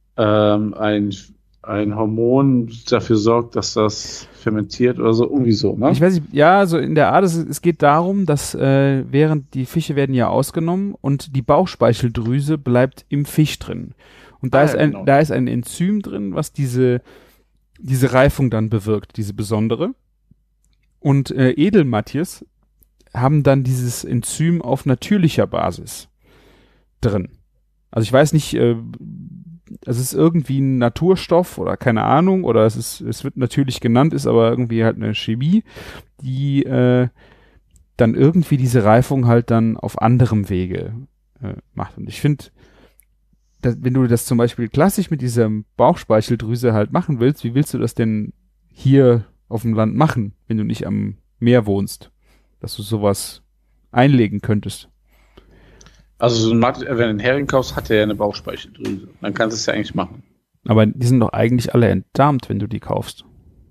ein Hormon dafür sorgt, dass das fermentiert oder so, irgendwie so, ne? Ich weiß nicht, ja, so in der Art, es geht darum, dass während die Fische werden ja ausgenommen und die Bauchspeicheldrüse bleibt im Fisch drin. Und da ist ein Enzym drin, was diese Reifung dann bewirkt, diese besondere. Und Edelmatjes haben dann dieses Enzym auf natürlicher Basis drin. Also ich weiß nicht, es ist irgendwie ein Naturstoff oder keine Ahnung, oder es wird natürlich genannt, ist aber irgendwie halt eine Chemie, die dann irgendwie diese Reifung halt dann auf anderem Wege macht. Und ich finde, wenn du das zum Beispiel klassisch mit dieser Bauchspeicheldrüse halt machen willst, wie willst du das denn hier auf dem Land machen, wenn du nicht am Meer wohnst, dass du sowas einlegen könntest? Also wenn du einen Hering kaufst, hat er ja eine Bauchspeicheldrüse. Dann kannst du es ja eigentlich machen. Aber die sind doch eigentlich alle entdarmt, wenn du die kaufst.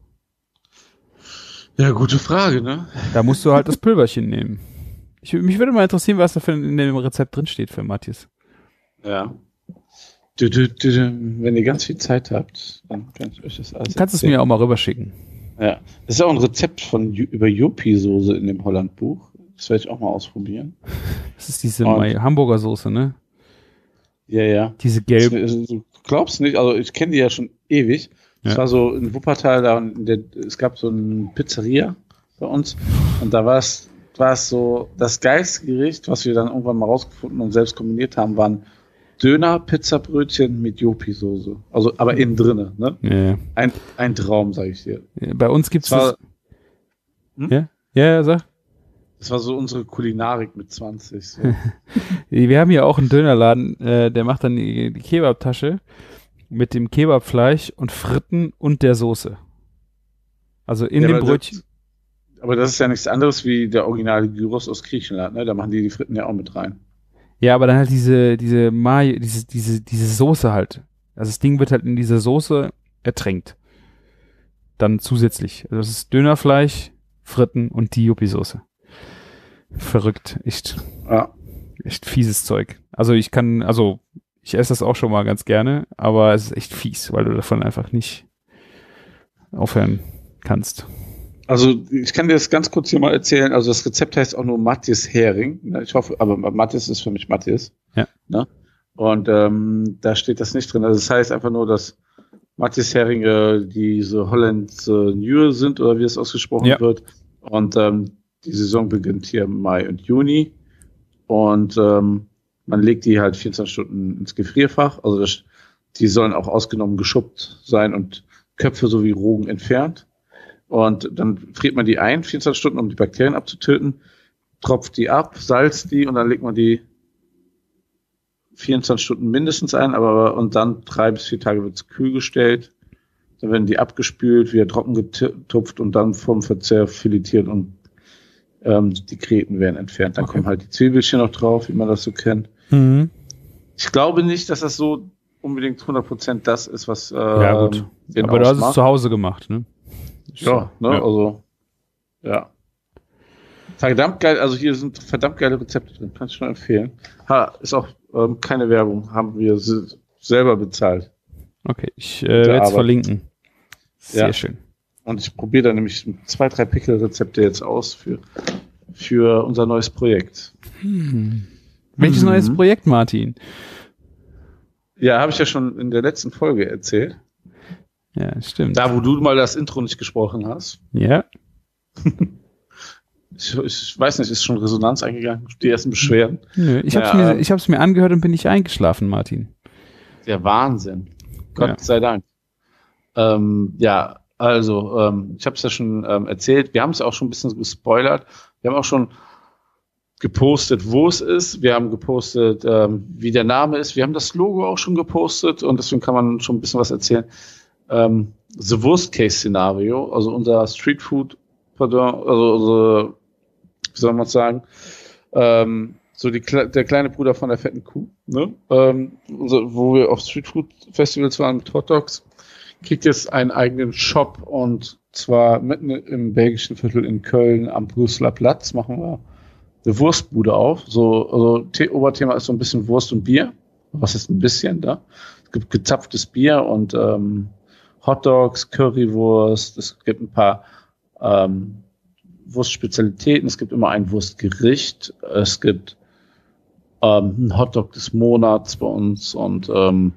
Ja, gute Frage, ne? Da musst du halt das Pülverchen nehmen. Mich würde mal interessieren, was da in dem Rezept drin steht für Matjes. Ja. Wenn ihr ganz viel Zeit habt, dann kann ich euch das alles kannst es mir auch mal rüberschicken. Ja. Das ist auch ein Rezept über Jopi-Soße in dem Holland-Buch. Das werde ich auch mal ausprobieren. Das ist diese Hamburger Soße, ne? Ja, ja. Diese gelbe. Du glaubst nicht, also ich kenne die ja schon ewig. Es war so in Wuppertal, es gab so eine Pizzeria bei uns und da war es so das geilste Gericht, was wir dann irgendwann mal rausgefunden und selbst kombiniert haben, waren Döner, Pizzabrötchen mit Jopi-Soße. Also, aber innen drinne, ne? Ja. Ein Traum, sag ich dir. Bei uns gibt's das. Ja, sag. Das war so unsere Kulinarik mit 20. So. Wir haben hier auch einen Dönerladen, der macht dann die Kebabtasche mit dem Kebabfleisch und Fritten und der Soße. Also in dem Brötchen. Aber das ist ja nichts anderes wie der originale Gyros aus Griechenland, ne? Da machen die Fritten ja auch mit rein. Ja, aber dann halt diese Soße halt. Also das Ding wird halt in dieser Soße ertränkt. Dann zusätzlich. Also das ist Dönerfleisch, Fritten und die Jopi-Soße. Verrückt. Echt fieses Zeug. Also ich esse das auch schon mal ganz gerne, aber es ist echt fies, weil du davon einfach nicht aufhören kannst. Also ich kann dir das ganz kurz hier mal erzählen. Also das Rezept heißt auch nur Matjes Hering. Ne? Ich hoffe, aber Matjes ist für mich Matjes. Ja. Ne? Und da steht das nicht drin. Also das heißt einfach nur, dass Matjes Heringe diese Holländische Njur sind, oder wie es ausgesprochen wird. Und die Saison beginnt hier im Mai und Juni. Und man legt die halt 24 Stunden ins Gefrierfach. Also die sollen auch ausgenommen geschuppt sein und Köpfe sowie Rogen entfernt. Und dann friert man die ein, 24 Stunden, um die Bakterien abzutöten, tropft die ab, salzt die und dann legt man die 24 Stunden mindestens ein, und dann 3 bis 4 Tage wird es kühl gestellt. Dann werden die abgespült, wieder trocken getupft und dann vom Verzehr filetiert und die Gräten werden entfernt. Dann kommen halt die Zwiebelchen noch drauf, wie man das so kennt. Mhm. Ich glaube nicht, dass das so unbedingt 100% das ist, was ja, gut. den Aber du hast es ausmacht. zu Hause gemacht, ne? Ja, ne, ja. Also, ja. Verdammt geil, also hier sind verdammt geile Rezepte drin, kann ich schon empfehlen. Ist auch keine Werbung, haben wir selber bezahlt. Okay, ich werde es verlinken. Sehr Ja. schön. Und ich probiere da nämlich 2, 3 Pickel-Rezepte jetzt aus für unser neues Projekt. Welches neues Projekt, Martin? Ja, habe ich ja schon in der letzten Folge erzählt. Ja, stimmt. Da, wo du mal das Intro nicht gesprochen hast. Ja. Ich weiß nicht, ist schon Resonanz eingegangen? Die ersten Beschwerden? Nö, ich hab's mir angehört und bin nicht eingeschlafen, Martin. Der Wahnsinn. Gott sei Dank. Ja, also, ich habe es ja schon erzählt. Wir haben es ja auch schon ein bisschen gespoilert. Wir haben auch schon gepostet, wo es ist. Wir haben gepostet, wie der Name ist. Wir haben das Logo auch schon gepostet und deswegen kann man schon ein bisschen was erzählen. The Worst-Case-Szenario, also unser Streetfood, wie soll man sagen, so der kleine Bruder von der fetten Kuh, ne? Wo wir auf Streetfood-Festivals waren mit Hot Dogs, kriegt jetzt einen eigenen Shop und zwar mitten im belgischen Viertel in Köln am Brüsseler Platz machen wir eine Wurstbude auf. Oberthema ist so ein bisschen Wurst und Bier. Was ist ein bisschen da? Es gibt gezapftes Bier und Hot Dogs, Currywurst, es gibt ein paar Wurstspezialitäten, es gibt immer ein Wurstgericht, es gibt ein Hotdog des Monats bei uns und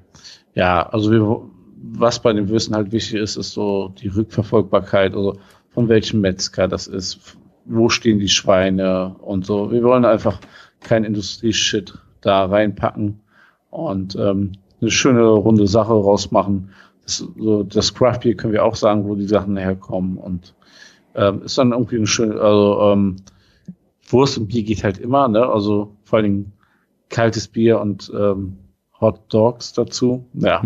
was bei den Würsten halt wichtig ist so die Rückverfolgbarkeit, also von welchem Metzger das ist, wo stehen die Schweine und so. Wir wollen einfach kein Industrieshit da reinpacken und eine schöne runde Sache rausmachen. Das Craft Beer können wir auch sagen, wo die Sachen herkommen und ist dann irgendwie eine schöne, Wurst und Bier geht halt immer, ne? Also vor allen Dingen kaltes Bier und Hot Dogs dazu. Ja.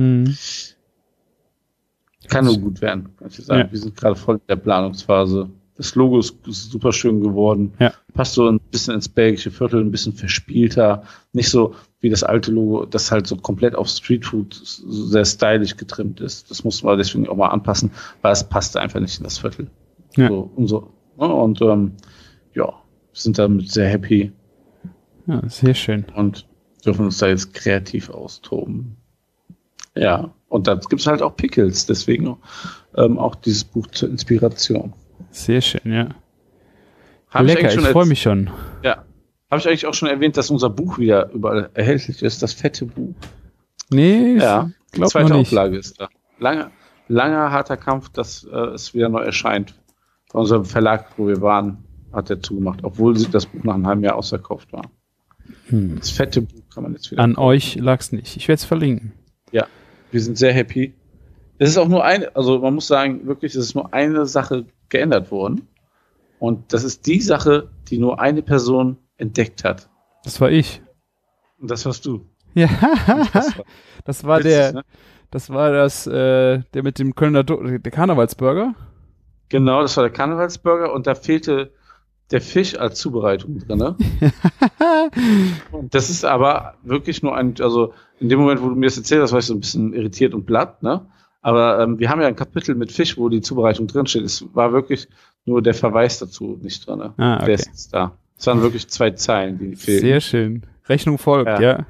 Kann nur gut werden, kann ich sagen. Ja. Wir sind gerade voll in der Planungsphase. Das Logo ist super schön geworden. Ja. Passt so ein bisschen ins belgische Viertel, ein bisschen verspielter. Nicht so wie das alte Logo, das halt so komplett auf Streetfood sehr stylisch getrimmt ist. Das muss man deswegen auch mal anpassen, weil es passt einfach nicht in das Viertel. Ja. Und wir sind damit sehr happy. Ja, sehr schön. Und dürfen uns da jetzt kreativ austoben. Ja, und dann gibt es halt auch Pickles, deswegen auch dieses Buch zur Inspiration. Sehr schön, ja. Lecker, ich freue mich schon. Ja. Habe ich eigentlich auch schon erwähnt, dass unser Buch wieder überall erhältlich ist, das fette Buch? Nee, ja, die zweite Auflage ist da. Langer, harter Kampf, dass es wieder neu erscheint. Bei unserem Verlag, wo wir waren, hat er zugemacht, obwohl das Buch nach einem halben Jahr ausverkauft war. Das fette Buch kann man jetzt wieder an kaufen. Euch lag's nicht. Ich werde es verlinken. Ja, wir sind sehr happy. Es ist auch nur man muss sagen, wirklich, es ist nur eine Sache geändert worden. Und das ist die Sache, die nur eine Person entdeckt hat. Das war ich. Und das warst du. Ja, das war witzig, der mit dem Kölner der Karnevalsburger. Genau, das war der Karnevalsburger und da fehlte der Fisch als Zubereitung drin. Ne? Und das ist aber wirklich nur also in dem Moment, wo du mir das erzählt hast, war ich so ein bisschen irritiert und platt, ne? Aber wir haben ja ein Kapitel mit Fisch, wo die Zubereitung drinsteht. Es war wirklich nur der Verweis dazu nicht drin. Ne? Okay. Der ist jetzt da. Es waren wirklich 2 Zeilen, die fehlen. Sehr schön. Rechnung folgt, ja.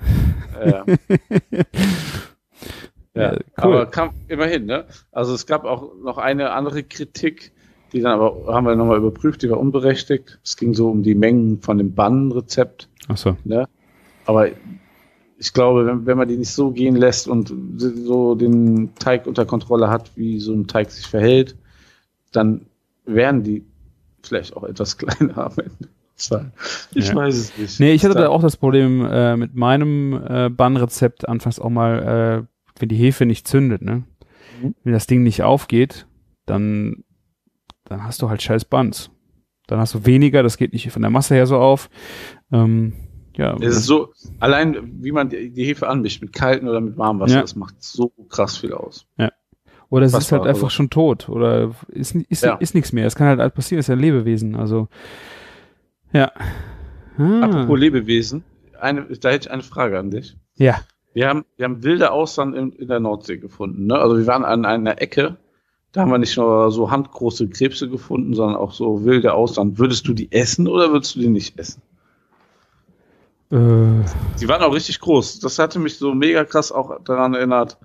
Ja, cool. Aber kam immerhin, ne? Also es gab auch noch eine andere Kritik, die dann aber haben wir nochmal überprüft, die war unberechtigt. Es ging so um die Mengen von dem Bannenrezept. Ach so. Ne? Aber ich glaube, wenn man die nicht so gehen lässt und so den Teig unter Kontrolle hat, wie so ein Teig sich verhält, dann wären die vielleicht auch etwas kleiner am Ende. Ich weiß es nicht. Nee, ich hatte da auch das Problem mit meinem Bannrezept anfangs auch mal, wenn die Hefe nicht zündet, ne? Wenn das Ding nicht aufgeht, dann hast du halt scheiß Buns. Dann hast du weniger, das geht nicht von der Masse her so auf. Ja. Es ist so, allein wie man die Hefe anmischt, mit kaltem oder mit warmem Wasser, das macht so krass viel aus. Ja. Oder es ist halt einfach schon tot oder ist nichts mehr. Es kann halt passieren, es ist ja ein Lebewesen. Also, ja. Apropos Lebewesen, da hätte ich eine Frage an dich. Ja. Wir haben wilde Austern in der Nordsee gefunden. Ne? Also wir waren an einer Ecke, da haben wir nicht nur so handgroße Krebse gefunden, sondern auch so wilde Austern. Würdest du die essen oder würdest du die nicht essen? Die waren auch richtig groß. Das hatte mich so mega krass auch daran erinnert,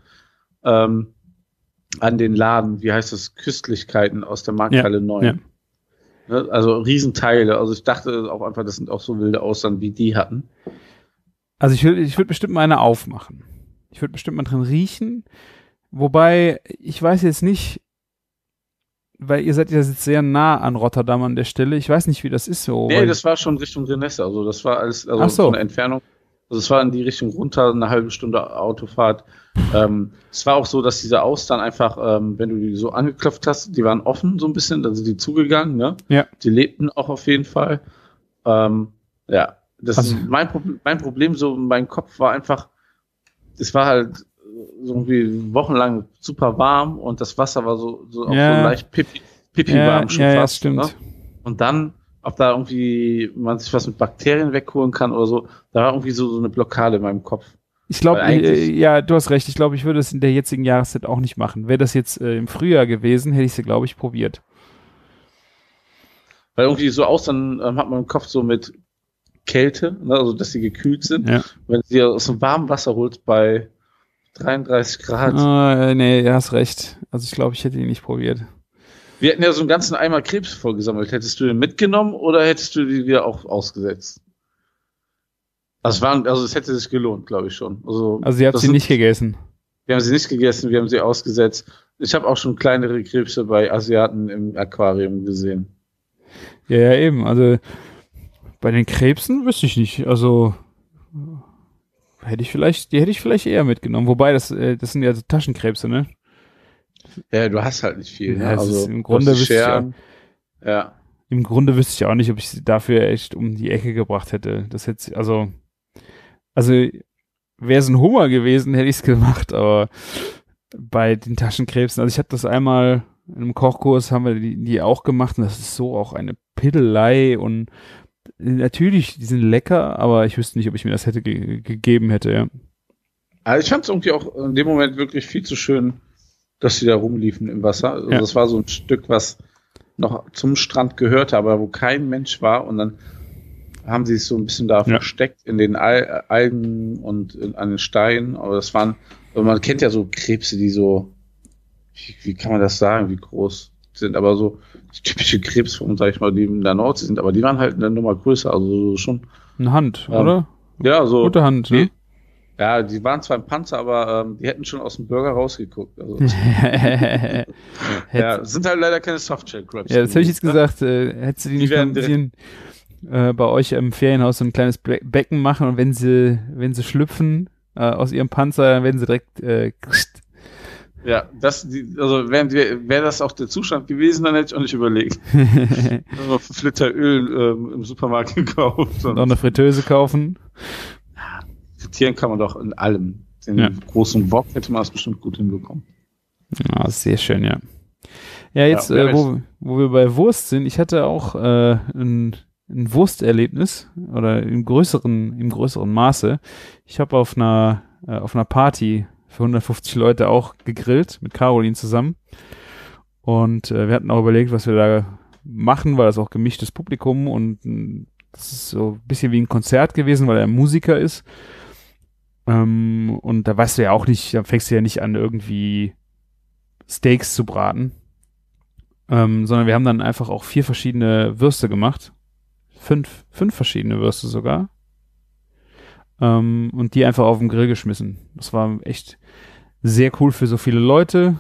an den Laden, wie heißt das, Köstlichkeiten aus der Markthalle 9. Ja. Ne? Also Riesenteile. Also ich dachte auch einfach, das sind auch so wilde Austern, wie die hatten. Also ich würd bestimmt mal eine aufmachen. Ich würde bestimmt mal drin riechen. Wobei, ich weiß jetzt nicht, weil ihr seid ja jetzt sehr nah an Rotterdam an der Stelle. Ich weiß nicht, wie das ist so. Nee, das war schon Richtung Renesse. Also das war alles, also so eine Entfernung. Also es war in die Richtung runter, eine halbe Stunde Autofahrt. Es war auch so, dass diese Austern einfach, wenn du die so angeklopft hast, die waren offen so ein bisschen, dann sind die zugegangen, ne? Ja. Die lebten auch auf jeden Fall. Ja, das ist mein Problem, so mein Kopf war einfach, es war halt so irgendwie wochenlang super warm und das Wasser war so leicht pipi warm schon fast. Ja, stimmt. Ne? Und dann, ob da irgendwie man sich was mit Bakterien wegholen kann oder so, da war irgendwie so eine Blockade in meinem Kopf. Ich glaube, ja, du hast recht. Ich glaube, ich würde es in der jetzigen Jahreszeit auch nicht machen. Wäre das jetzt im Frühjahr gewesen, hätte ich sie, glaube ich, probiert. Weil irgendwie so Austern hat man im Kopf so mit Kälte, ne? Also dass sie gekühlt sind. Ja. Wenn du sie aus dem warmen Wasser holst bei 33 Grad. Nee, du hast recht. Also ich glaube, ich hätte ihn nicht probiert. Wir hätten ja so einen ganzen Eimer Krebs vorgesammelt. Hättest du den mitgenommen oder hättest du die wieder auch ausgesetzt? Also es hätte sich gelohnt, glaube ich schon. Also ihr habt sie nicht gegessen? Wir haben sie nicht gegessen, wir haben sie ausgesetzt. Ich habe auch schon kleinere Krebse bei Asiaten im Aquarium gesehen. Ja, eben. Also bei den Krebsen wüsste ich nicht. Also die hätte ich vielleicht eher mitgenommen. Wobei, das sind ja so Taschenkrebse, ne? Ja, du hast halt nicht viel. Ja, ne? Also im Grunde wüsste ich auch nicht, ob ich sie dafür echt um die Ecke gebracht hätte. Das hätte, also wäre es ein Hummer gewesen, hätte ich es gemacht, aber bei den Taschenkrebsen, also ich habe das einmal in einem Kochkurs, haben wir die auch gemacht und das ist so auch eine Piddelei und natürlich, die sind lecker, aber ich wüsste nicht, ob ich mir das hätte gegeben hätte, ja. Also ich fand es irgendwie auch in dem Moment wirklich viel zu schön, dass sie da rumliefen im Wasser. Also das war so ein Stück, was noch zum Strand gehörte, aber wo kein Mensch war und dann haben sie sich so ein bisschen da versteckt in den Algen und an den Steinen, aber das waren, man kennt ja so Krebse, die so, wie kann man das sagen, wie groß sind, aber so typische Krebsformen, sag ich mal, die in der Nordsee sind, aber die waren halt eine Nummer größer, also schon. Eine Hand, oder? Ja, so. Gute Hand, ne? Ja, die waren zwar im Panzer, aber die hätten schon aus dem Burger rausgeguckt. Also, ja, sind halt leider keine Softshell-Crabs. Ja, das hätte ich jetzt gesagt. Hättest du die nicht mal ein bisschen bei euch im Ferienhaus so ein kleines Becken machen und wenn sie schlüpfen aus ihrem Panzer, dann werden sie direkt ja, also wäre das auch der Zustand gewesen, dann hätte ich auch nicht überlegt. Noch Flitteröl im Supermarkt gekauft. Und noch eine Fritteuse kaufen. Frittieren kann man doch in allem. Den großen Wok hätte man das bestimmt gut hinbekommen. Ja, sehr schön, ja. Ja, jetzt, wo wir bei Wurst sind, ich hatte auch ein Wursterlebnis oder im größeren Maße. Ich habe auf einer Party für 150 Leute auch gegrillt mit Caroline zusammen und wir hatten auch überlegt, was wir da machen, weil das auch gemischtes Publikum und das ist so ein bisschen wie ein Konzert gewesen, weil er Musiker ist und da weißt du ja auch nicht, da fängst du ja nicht an irgendwie Steaks zu braten, sondern wir haben dann einfach auch 4 verschiedene Würste gemacht. 5 verschiedene Würste sogar. Und die einfach auf den Grill geschmissen. Das war echt sehr cool für so viele Leute.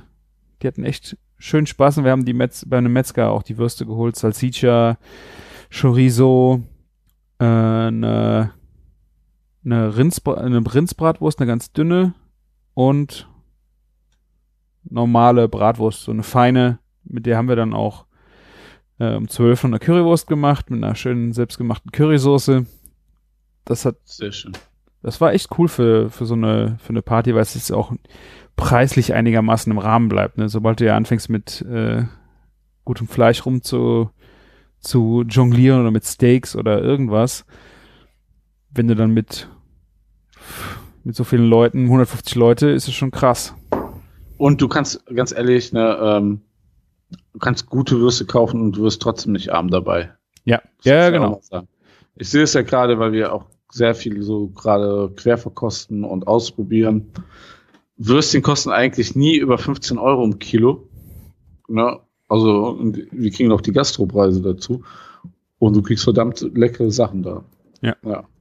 Die hatten echt schön Spaß und wir haben bei einem Metzger auch die Würste geholt. Salsiccia, Chorizo, eine Rindsbratwurst, eine ganz dünne und normale Bratwurst, so eine feine, mit der haben wir dann auch um 12 noch eine Currywurst gemacht, mit einer schönen selbstgemachten Currysoße. Sehr schön. Das war echt cool für eine Party, weil es jetzt auch preislich einigermaßen im Rahmen bleibt. Ne? Sobald du ja anfängst mit gutem Fleisch rum zu jonglieren oder mit Steaks oder irgendwas, wenn du dann mit so vielen Leuten, 150 Leute, ist es schon krass. Und du kannst, ganz ehrlich, ne, du kannst gute Würste kaufen und du wirst trotzdem nicht arm dabei. Ja, ja, genau. Ich sehe es ja gerade, weil wir auch sehr viel so gerade querverkosten und ausprobieren. Würstchen kosten eigentlich nie über 15 Euro im Kilo. Ne? Also wir kriegen noch die Gastropreise dazu. Und du kriegst verdammt leckere Sachen da. Ja.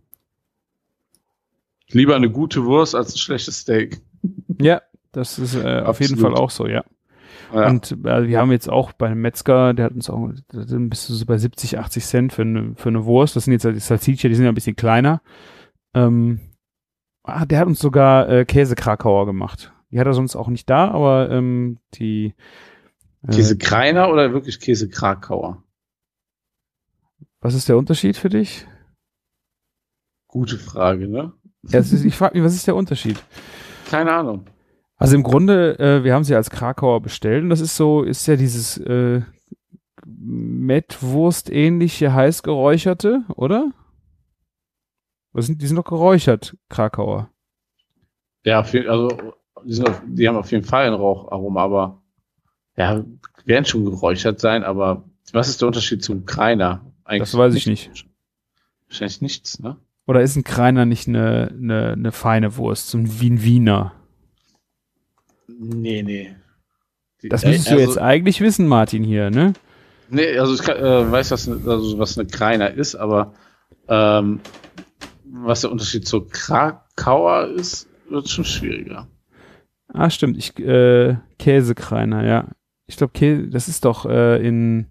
Lieber eine gute Wurst als ein schlechtes Steak. Ja, das ist auf jeden Fall auch so, ja. Ja. Und wir haben jetzt auch bei einem Metzger, der hat uns auch, dann bist du so bei 70, 80 Cent für eine Wurst. Das sind jetzt die Salsiccia, die sind ja ein bisschen kleiner. Der hat uns sogar Käse-Krakauer gemacht. Die hat er sonst auch nicht da, aber die Käse-Kreiner oder wirklich Käse-Krakauer? Was ist der Unterschied für dich? Gute Frage, ne? Ja, ich frage mich, was ist der Unterschied? Keine Ahnung. Also im Grunde, wir haben sie als Krakauer bestellt und das ist ja dieses Mettwurst-ähnliche heiß geräucherte, oder? Die sind doch geräuchert, Krakauer. Ja, also die haben auf jeden Fall ein Raucharoma, aber ja, werden schon geräuchert sein, aber was ist der Unterschied zum Kreiner? Eigentlich das weiß ich nicht. Wahrscheinlich nichts, ne? Oder ist ein Kreiner nicht eine feine Wurst, so ein Wiener? Nee. Das müsstest du jetzt eigentlich wissen, Martin, hier, ne? Nee, also ich weiß, was eine Kreiner ist, aber was der Unterschied zur Krakauer ist, wird schon schwieriger. Ah, stimmt. Käsekreiner, ja. Ich glaube, das ist doch in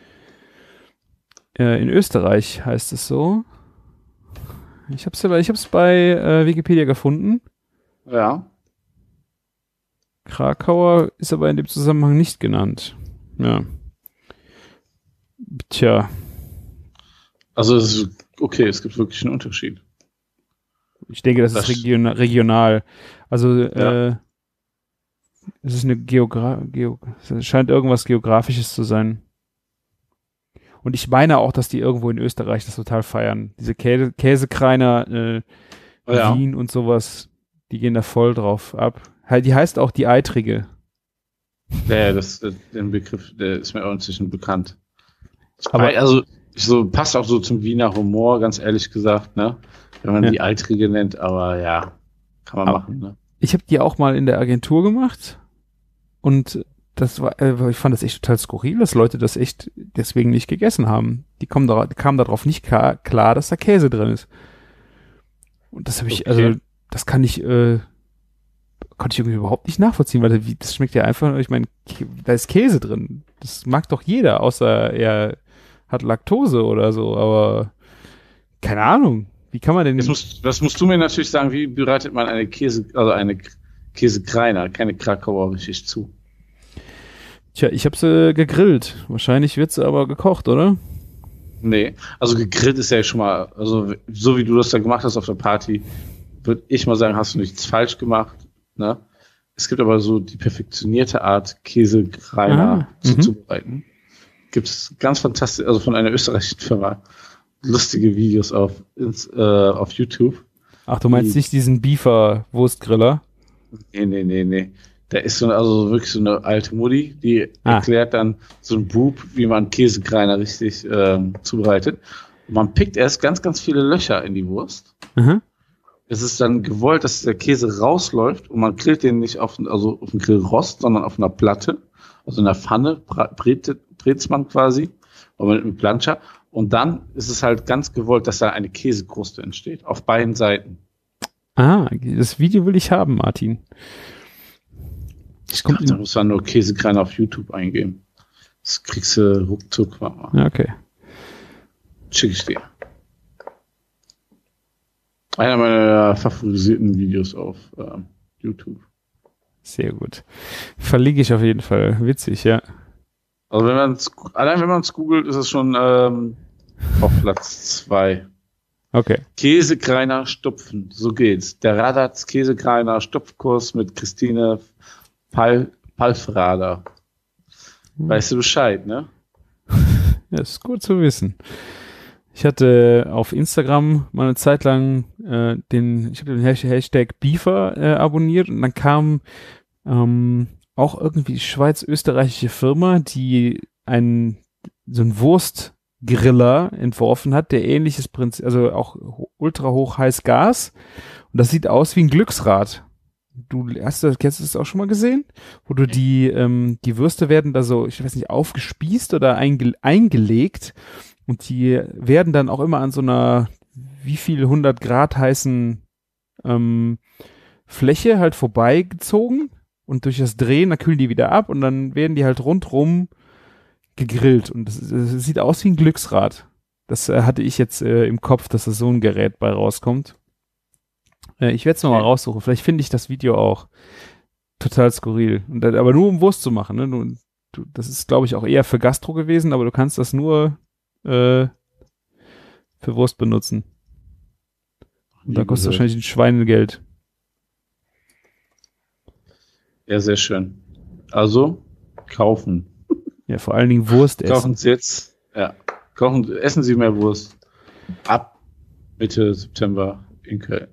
Österreich heißt es so. Ich hab's bei Wikipedia gefunden. Ja. Krakauer ist aber in dem Zusammenhang nicht genannt. Ja. Tja. Also es gibt wirklich einen Unterschied. Ich denke, das ist regional. Also ja. es ist es scheint irgendwas Geografisches zu sein. Und ich meine auch, dass die irgendwo in Österreich das total feiern. Diese Käsekreiner, Wien und sowas, die gehen da voll drauf ab. Die heißt auch die Eitrige. Ja, den Begriff, der ist mir auch inzwischen bekannt. Aber passt auch so zum Wiener Humor, ganz ehrlich gesagt, ne? Wenn man die Eitrige nennt, aber ja, kann man machen, ne? Ich habe die auch mal in der Agentur gemacht und ich fand das echt total skurril, dass Leute das echt deswegen nicht gegessen haben. Die kamen darauf nicht klar, dass da Käse drin ist. Und das habe ich, also das konnte ich irgendwie überhaupt nicht nachvollziehen, weil das schmeckt ja einfach, ich meine, da ist Käse drin. Das mag doch jeder, außer er hat Laktose oder so, aber keine Ahnung. Wie kann man denn... Das musst du mir natürlich sagen, wie bereitet man eine Käsekreiner, keine Krakauer richtig zu? Tja, ich habe sie gegrillt. Wahrscheinlich wird sie aber gekocht, oder? Nee, also gegrillt ist ja schon mal, also so wie du das da gemacht hast auf der Party, würde ich mal sagen, hast du nichts falsch gemacht. Ne? Es gibt aber so die perfektionierte Art, Käsekreiner zuzubereiten. Gibt es ganz fantastisch, also von einer österreichischen Firma, lustige Videos auf YouTube. Ach, du meinst nicht diesen Beefer-Wurstgriller? Nee. Der ist wirklich so eine alte Mutti, die erklärt dann so ein Bub, wie man Käsekreiner richtig zubereitet. Und man pickt erst ganz, ganz viele Löcher in die Wurst. Mhm. Es ist dann gewollt, dass der Käse rausläuft und man grillt den nicht auf dem Grillrost, sondern auf einer Platte, also in einer Pfanne, brät man quasi, aber mit einem Planscher. Und dann ist es halt ganz gewollt, dass da eine Käsekruste entsteht, auf beiden Seiten. Ah, das Video will ich haben, Martin. Da muss man nur Käsekreiner auf YouTube eingeben. Das kriegst du ruckzuck. Ja, okay. Schicke ich dir. Einer meiner favorisierten Videos auf YouTube. Sehr gut. Verlinke ich auf jeden Fall. Witzig, ja. Also wenn man es googelt, ist es schon auf Platz 2. Okay. Käsekreiner Stopfen, so geht's. Der Radatz Käsekreiner Stopfkurs mit Christine Palfrader. Weißt du Bescheid, ne? Ja, ist gut zu wissen. Ich hatte auf Instagram mal eine Zeit lang ich habe den Hashtag Beefer abonniert und dann kam auch irgendwie schweiz-österreichische Firma, die so einen Wurstgriller entworfen hat, der ähnliches Prinzip, also auch ultra hoch heiß Gas, und das sieht aus wie ein Glücksrad. Kennst du das auch schon mal gesehen? Wo du die Würste werden da so, ich weiß nicht, aufgespießt oder eingelegt und die werden dann auch immer an so einer wie viel 100 Grad heißen Fläche halt vorbeigezogen und durch das Drehen, dann kühlen die wieder ab und dann werden die halt rundrum gegrillt und das sieht aus wie ein Glücksrad. Das hatte ich jetzt im Kopf, dass da so ein Gerät bei rauskommt. Ich werde es nochmal raussuchen. Vielleicht finde ich das Video auch total skurril. Aber nur um Wurst zu machen. Ne? Das ist, glaube ich, auch eher für Gastro gewesen, aber du kannst das nur für Wurst benutzen. Und da kostet wahrscheinlich ein Schweinegeld. Ja, sehr schön. Also, kaufen. Ja, vor allen Dingen Wurst essen. Kaufen Sie jetzt. Ja. Essen Sie mehr Wurst. Ab Mitte September in Köln.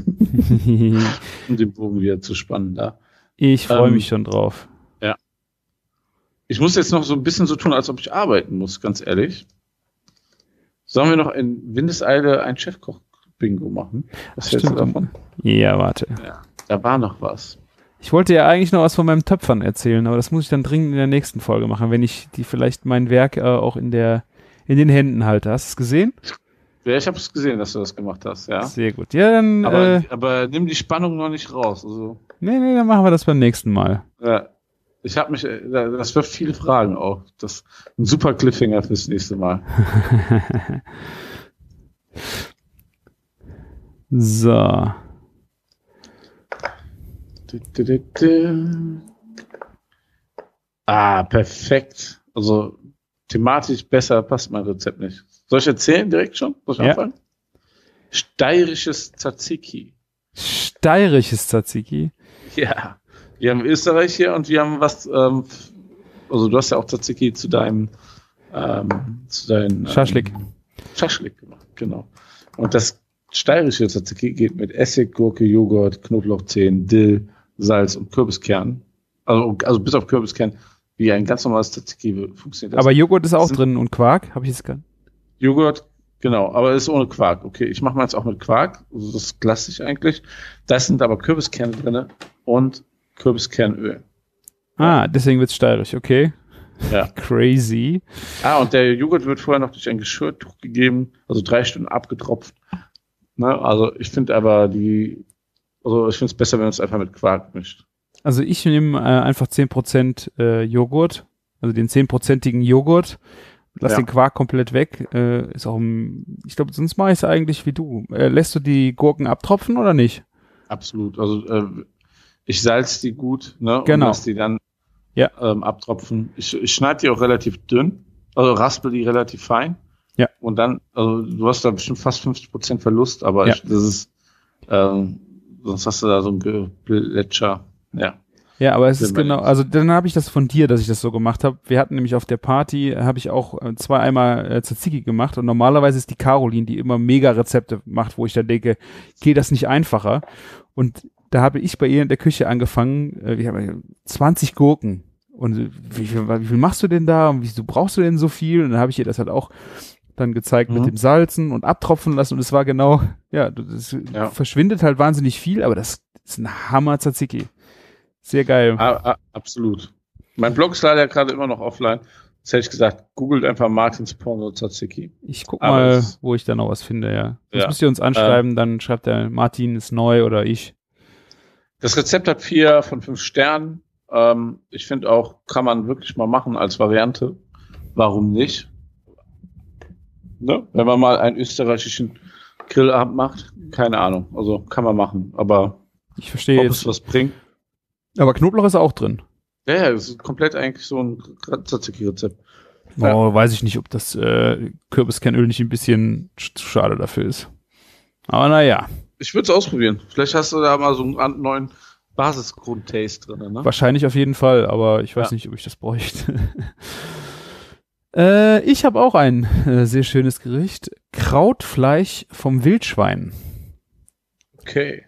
Um den Bogen wieder zu spannen da. Ich freue mich schon drauf. Ja. Ich muss jetzt noch so ein bisschen so tun, als ob ich arbeiten muss, ganz ehrlich. Sollen wir noch in Windeseile ein Chefkoch-Bingo machen? Was hältst du davon? Ja, warte. Ja, da war noch was. Ich wollte ja eigentlich noch was von meinem Töpfern erzählen, aber das muss ich dann dringend in der nächsten Folge machen, wenn ich vielleicht mein Werk auch in den Händen halte. Hast du es gesehen? Ja, ich habe es gesehen, dass du das gemacht hast, ja. Sehr gut. Ja, dann. Aber nimm die Spannung noch nicht raus. Also. Nee, dann machen wir das beim nächsten Mal. Ja. Das wirft viele Fragen auf. Das ist ein super Cliffhanger fürs nächste Mal. So. Perfekt. Also thematisch besser passt mein Rezept nicht. Soll ich erzählen direkt schon? Soll ich anfangen? Steirisches Tzatziki. Steirisches Tzatziki? Ja. Wir haben Österreich hier und wir haben was, also du hast ja auch Tzatziki zu deinem Schaschlik. Schaschlik gemacht, genau. Und das steirische Tzatziki geht mit Essig, Gurke, Joghurt, Knoblauchzehen, Dill, Salz und Kürbiskern. Also bis auf Kürbiskern, wie ein ganz normales Tzatziki funktioniert. Aber Joghurt ist auch drin und Quark, habe ich jetzt gar nicht. Joghurt, genau, aber ist ohne Quark. Okay, ich mache meins auch mit Quark, also das ist klassisch eigentlich. Da sind aber Kürbiskerne drin und Kürbiskernöl. Deswegen wird's steirisch, okay. Ja. Crazy. Und der Joghurt wird vorher noch durch ein Geschirrtuch gegeben, also 3 Stunden abgetropft. Ne? Also ich finde ich finde es besser, wenn man es einfach mit Quark mischt. Also ich nehme einfach 10% Joghurt, also den 10%igen Joghurt, lass den Quark komplett weg. Ist auch ich glaube, sonst mache ich es eigentlich wie du. Lässt du die Gurken abtropfen oder nicht? Absolut. Also ich salze die gut, ne? Genau. Und lasse die dann abtropfen. Ich schneide die auch relativ dünn, also raspel die relativ fein. Ja. Und dann, also du hast da bestimmt fast 50% Verlust, aber das ist, sonst hast du da so ein Geplätscher. Ja. Ja, aber es ist genau, also dann habe ich das von dir, dass ich das so gemacht habe. Wir hatten nämlich auf der Party, habe ich auch 2 Eimer Tzatziki gemacht und normalerweise ist die Caroline, die immer mega Rezepte macht, wo ich dann denke, geht das nicht einfacher? Und da habe ich bei ihr in der Küche angefangen, wir haben 20 Gurken und wie viel machst du denn da und wieso brauchst du denn so viel? Und dann habe ich ihr das halt auch dann gezeigt mit dem Salzen und abtropfen lassen und es war genau, verschwindet halt wahnsinnig viel, aber das ist ein Hammer Tzatziki. Sehr geil. Absolut. Mein Blog ist leider gerade immer noch offline. Jetzt hätte ich gesagt, googelt einfach Martins Porno Tzatziki. Ich guck mal, wo ich da noch was finde, ja. Sonst müsst ihr uns anschreiben, dann schreibt der Martin ist neu oder ich. Das Rezept hat 4 von 5 Sternen. Ich finde auch, kann man wirklich mal machen als Variante. Warum nicht? Ne? Wenn man mal einen österreichischen Grillabend macht, keine Ahnung. Also kann man machen, aber ich verstehe ob jetzt. es was bringt. Aber Knoblauch ist auch drin. Ja, das ist komplett eigentlich so ein Tzatziki-Rezept. Oh, weiß ich nicht, ob das Kürbiskernöl nicht ein bisschen zu schade dafür ist. Aber naja. Ich würde es ausprobieren. Vielleicht hast du da mal so einen neuen Basisgrund-Taste drin, ne? Wahrscheinlich auf jeden Fall, aber ich weiß nicht, ob ich das bräuchte. Ich habe auch ein sehr schönes Gericht. Krautfleisch vom Wildschwein. Okay.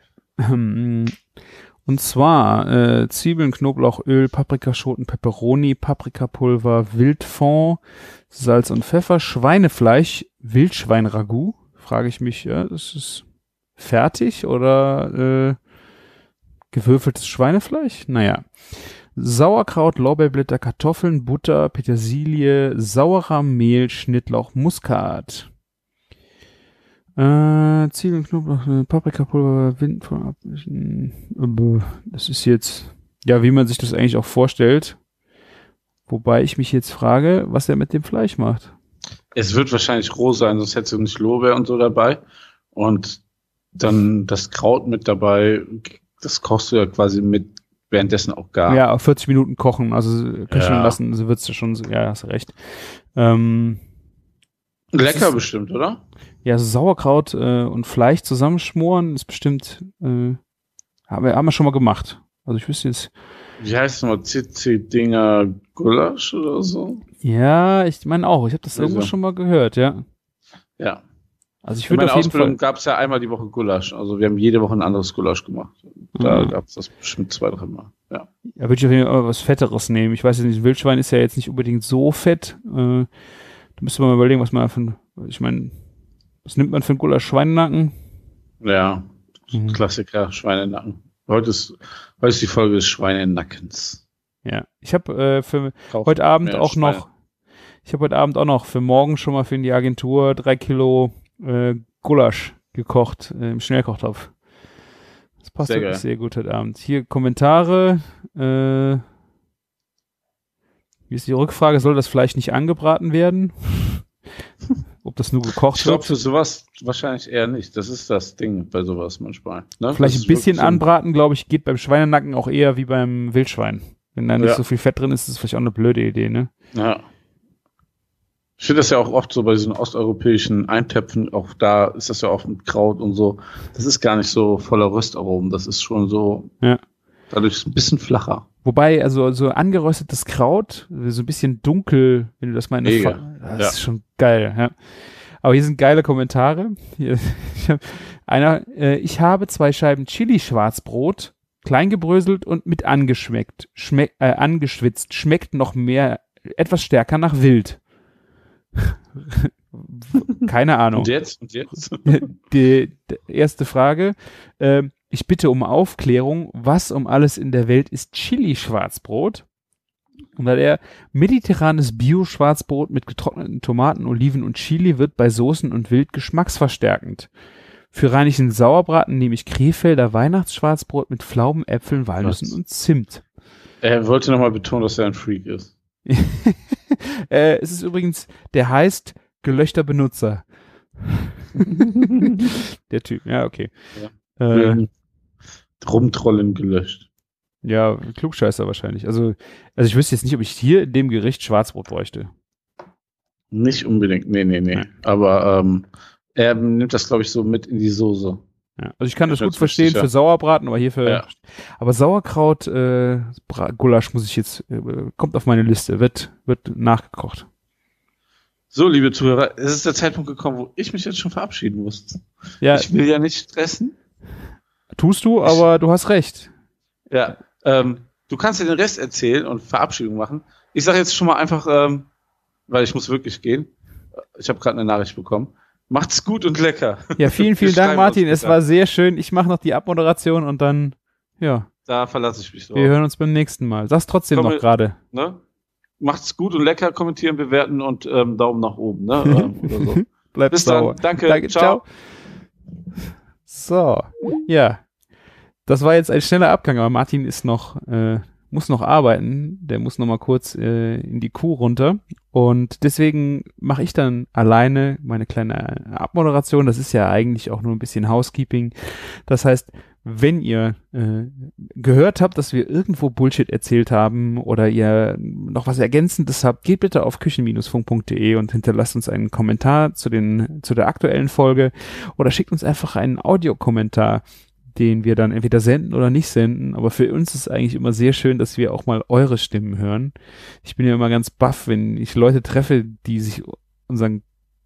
Und zwar Zwiebeln, Knoblauch, Öl, Paprikaschoten, Peperoni, Paprikapulver, Wildfond, Salz und Pfeffer, Schweinefleisch, Wildschwein-Ragout. Frage ich mich, das ist fertig oder gewürfeltes Schweinefleisch? Naja. Sauerkraut, Lorbeerblätter, Kartoffeln, Butter, Petersilie, saurer Mehl, Schnittlauch, Muskat. Zwiebeln, Knoblauch, Paprikapulver, Wildfond. Das ist jetzt, ja, wie man sich das eigentlich auch vorstellt. Wobei ich mich jetzt frage, was er mit dem Fleisch macht. Es wird wahrscheinlich roh sein, sonst hättest du nicht Lorbeer und so dabei. Und dann das Kraut mit dabei, das kochst du ja quasi mit währenddessen auch gar. Ja, auf 40 Minuten kochen, also köcheln lassen, so wird's ja schon, ja, hast recht. Lecker bestimmt, oder? Ja, so Sauerkraut und Fleisch zusammenschmoren ist bestimmt, haben wir schon mal gemacht. Also ich wüsste jetzt. Wie heißt es nochmal? CC-Dinger Gulasch oder so? Ja, ich meine auch. Ich habe das irgendwo schon mal gehört, ja. Ja. Also ich würde auf jeden Fall. In meiner Ausbildung gab es ja einmal die Woche Gulasch. Also wir haben jede Woche ein anderes Gulasch gemacht. Da gab es das bestimmt 2-3 Mal. Ja. Da würde ich auf jeden Fall was Fetteres nehmen. Ich weiß jetzt nicht, Wildschwein ist ja jetzt nicht unbedingt so fett. Da müsste man mal überlegen, was man ich meine, was nimmt man für einen Gulasch? Schweinenacken? Ja, Klassiker, Schweinenacken. Heute ist die Folge des Schweinenackens. Ja, ich habe für heute Abend auch noch, für morgen schon mal für die Agentur 3 Kilo Gulasch gekocht im Schnellkochtopf. Das passt wirklich sehr gut heute Abend. Hier Kommentare. Wie ist die Rückfrage? Soll das Fleisch nicht angebraten werden? Ob das nur gekocht wird? Ich glaube, für sowas wahrscheinlich eher nicht. Das ist das Ding bei sowas manchmal. Ne? Vielleicht ein bisschen anbraten, glaube ich, geht beim Schweinenacken auch eher wie beim Wildschwein. Wenn da nicht so viel Fett drin ist, ist das vielleicht auch eine blöde Idee, ne? Ja. Ich finde das ja auch oft so bei diesen osteuropäischen Eintöpfen, auch da ist das ja oft mit Kraut und so. Das ist gar nicht so voller Röstaromen. Das ist schon so, dadurch ein bisschen flacher. Wobei, also so angeröstetes Kraut, so ein bisschen dunkel, wenn du das mal in der das ist schon geil, ja. Aber hier sind geile Kommentare. Ich habe 2 Scheiben Chili-Schwarzbrot, klein gebröselt und mit angeschwitzt. Schmeckt noch mehr, etwas stärker nach Wild. Keine Ahnung. Und jetzt? Die erste Frage. Ich bitte um Aufklärung, was um alles in der Welt ist Chili-Schwarzbrot? Und weil mediterranes Bio-Schwarzbrot mit getrockneten Tomaten, Oliven und Chili wird bei Soßen und Wild geschmacksverstärkend. Für reinlichen Sauerbraten nehme ich Krefelder Weihnachtsschwarzbrot mit Pflaumen, Äpfeln, Walnüssen und Zimt. Er wollte nochmal betonen, dass er ein Freak ist. Es ist übrigens, der heißt gelöchter Benutzer. Der Typ, ja, okay. Ja. Rumtrollen gelöscht. Ja, Klugscheißer wahrscheinlich. Also ich wüsste jetzt nicht, ob ich hier in dem Gericht Schwarzbrot bräuchte. Nicht unbedingt, nee. Aber er nimmt das, glaube ich, so mit in die Soße. Ja, also ich kann das gut verstehen für Sauerbraten, aber hier für... Ja. Aber Sauerkraut, Gulasch muss ich jetzt, kommt auf meine Liste, wird nachgekocht. So, liebe Zuhörer, es ist der Zeitpunkt gekommen, wo ich mich jetzt schon verabschieden muss. Ja, ich will ja nicht stressen. Tust du, aber du hast recht. Ja, du kannst dir den Rest erzählen und Verabschiedung machen. Ich sage jetzt schon mal einfach, weil ich muss wirklich gehen. Ich habe gerade eine Nachricht bekommen. Macht's gut und lecker. Ja, vielen Dank, Martin. Es war sehr schön. Ich mache noch die Abmoderation und dann, ja. Da verlasse ich mich drauf. Wir hören uns beim nächsten Mal. Sag's trotzdem noch gerade. Ne? Macht's gut und lecker, kommentieren, bewerten und Daumen nach oben. Ne? Oder so. Bleibt Bis sauer. dann. Danke. Ciao. So, ja. Das war jetzt ein schneller Abgang, aber Martin ist noch muss noch arbeiten, der muss noch mal kurz in die Kuh runter und deswegen mache ich dann alleine meine kleine Abmoderation. Das ist ja eigentlich auch nur ein bisschen Housekeeping. Das heißt, wenn ihr gehört habt, dass wir irgendwo Bullshit erzählt haben oder ihr noch was Ergänzendes habt, geht bitte auf küchen-funk.de und hinterlasst uns einen Kommentar zu der aktuellen Folge oder schickt uns einfach einen Audiokommentar, den wir dann entweder senden oder nicht senden. Aber für uns ist es eigentlich immer sehr schön, dass wir auch mal eure Stimmen hören. Ich bin ja immer ganz baff, wenn ich Leute treffe, die sich unseren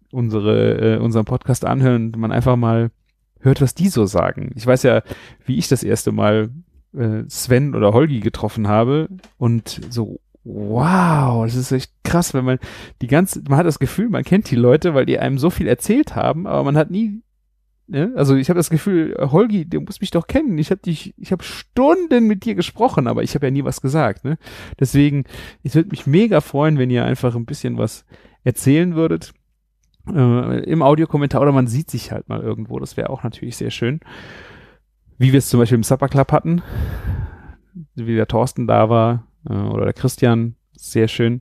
Podcast anhören und man einfach mal hört, was die so sagen. Ich weiß ja, wie ich das erste Mal Sven oder Holgi getroffen habe und so, wow, das ist echt krass, wenn man man hat das Gefühl, man kennt die Leute, weil die einem so viel erzählt haben, aber man hat nie, ne? Also ich habe das Gefühl, Holgi, du musst mich doch kennen. Ich habe Stunden mit dir gesprochen, aber ich habe ja nie was gesagt, ne? Deswegen, ich würde mich mega freuen, wenn ihr einfach ein bisschen was erzählen würdet. Im Audiokommentar oder man sieht sich halt mal irgendwo, das wäre auch natürlich sehr schön. Wie wir es zum Beispiel im Supper Club hatten, wie der Thorsten da war oder der Christian, sehr schön.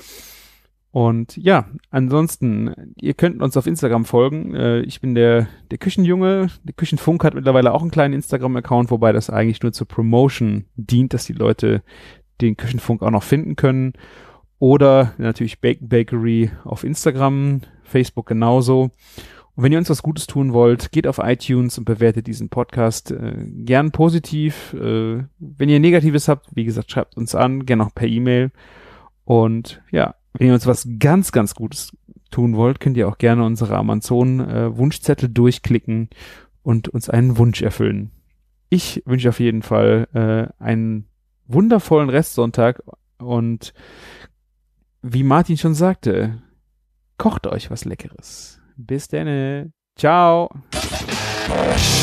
Und ja, ansonsten, ihr könnt uns auf Instagram folgen. Ich bin der Küchenjunge. Der Küchenfunk hat mittlerweile auch einen kleinen Instagram-Account, wobei das eigentlich nur zur Promotion dient, dass die Leute den Küchenfunk auch noch finden können. Oder natürlich Bacon Bakery auf Instagram, Facebook genauso. Und wenn ihr uns was Gutes tun wollt, geht auf iTunes und bewertet diesen Podcast gern positiv. Wenn ihr Negatives habt, wie gesagt, schreibt uns an, gern auch per E-Mail. Und ja, wenn ihr uns was ganz, ganz Gutes tun wollt, könnt ihr auch gerne unsere Amazon-Wunschzettel durchklicken und uns einen Wunsch erfüllen. Ich wünsche auf jeden Fall einen wundervollen Restsonntag und wie Martin schon sagte, kocht euch was Leckeres. Bis dann. Ciao.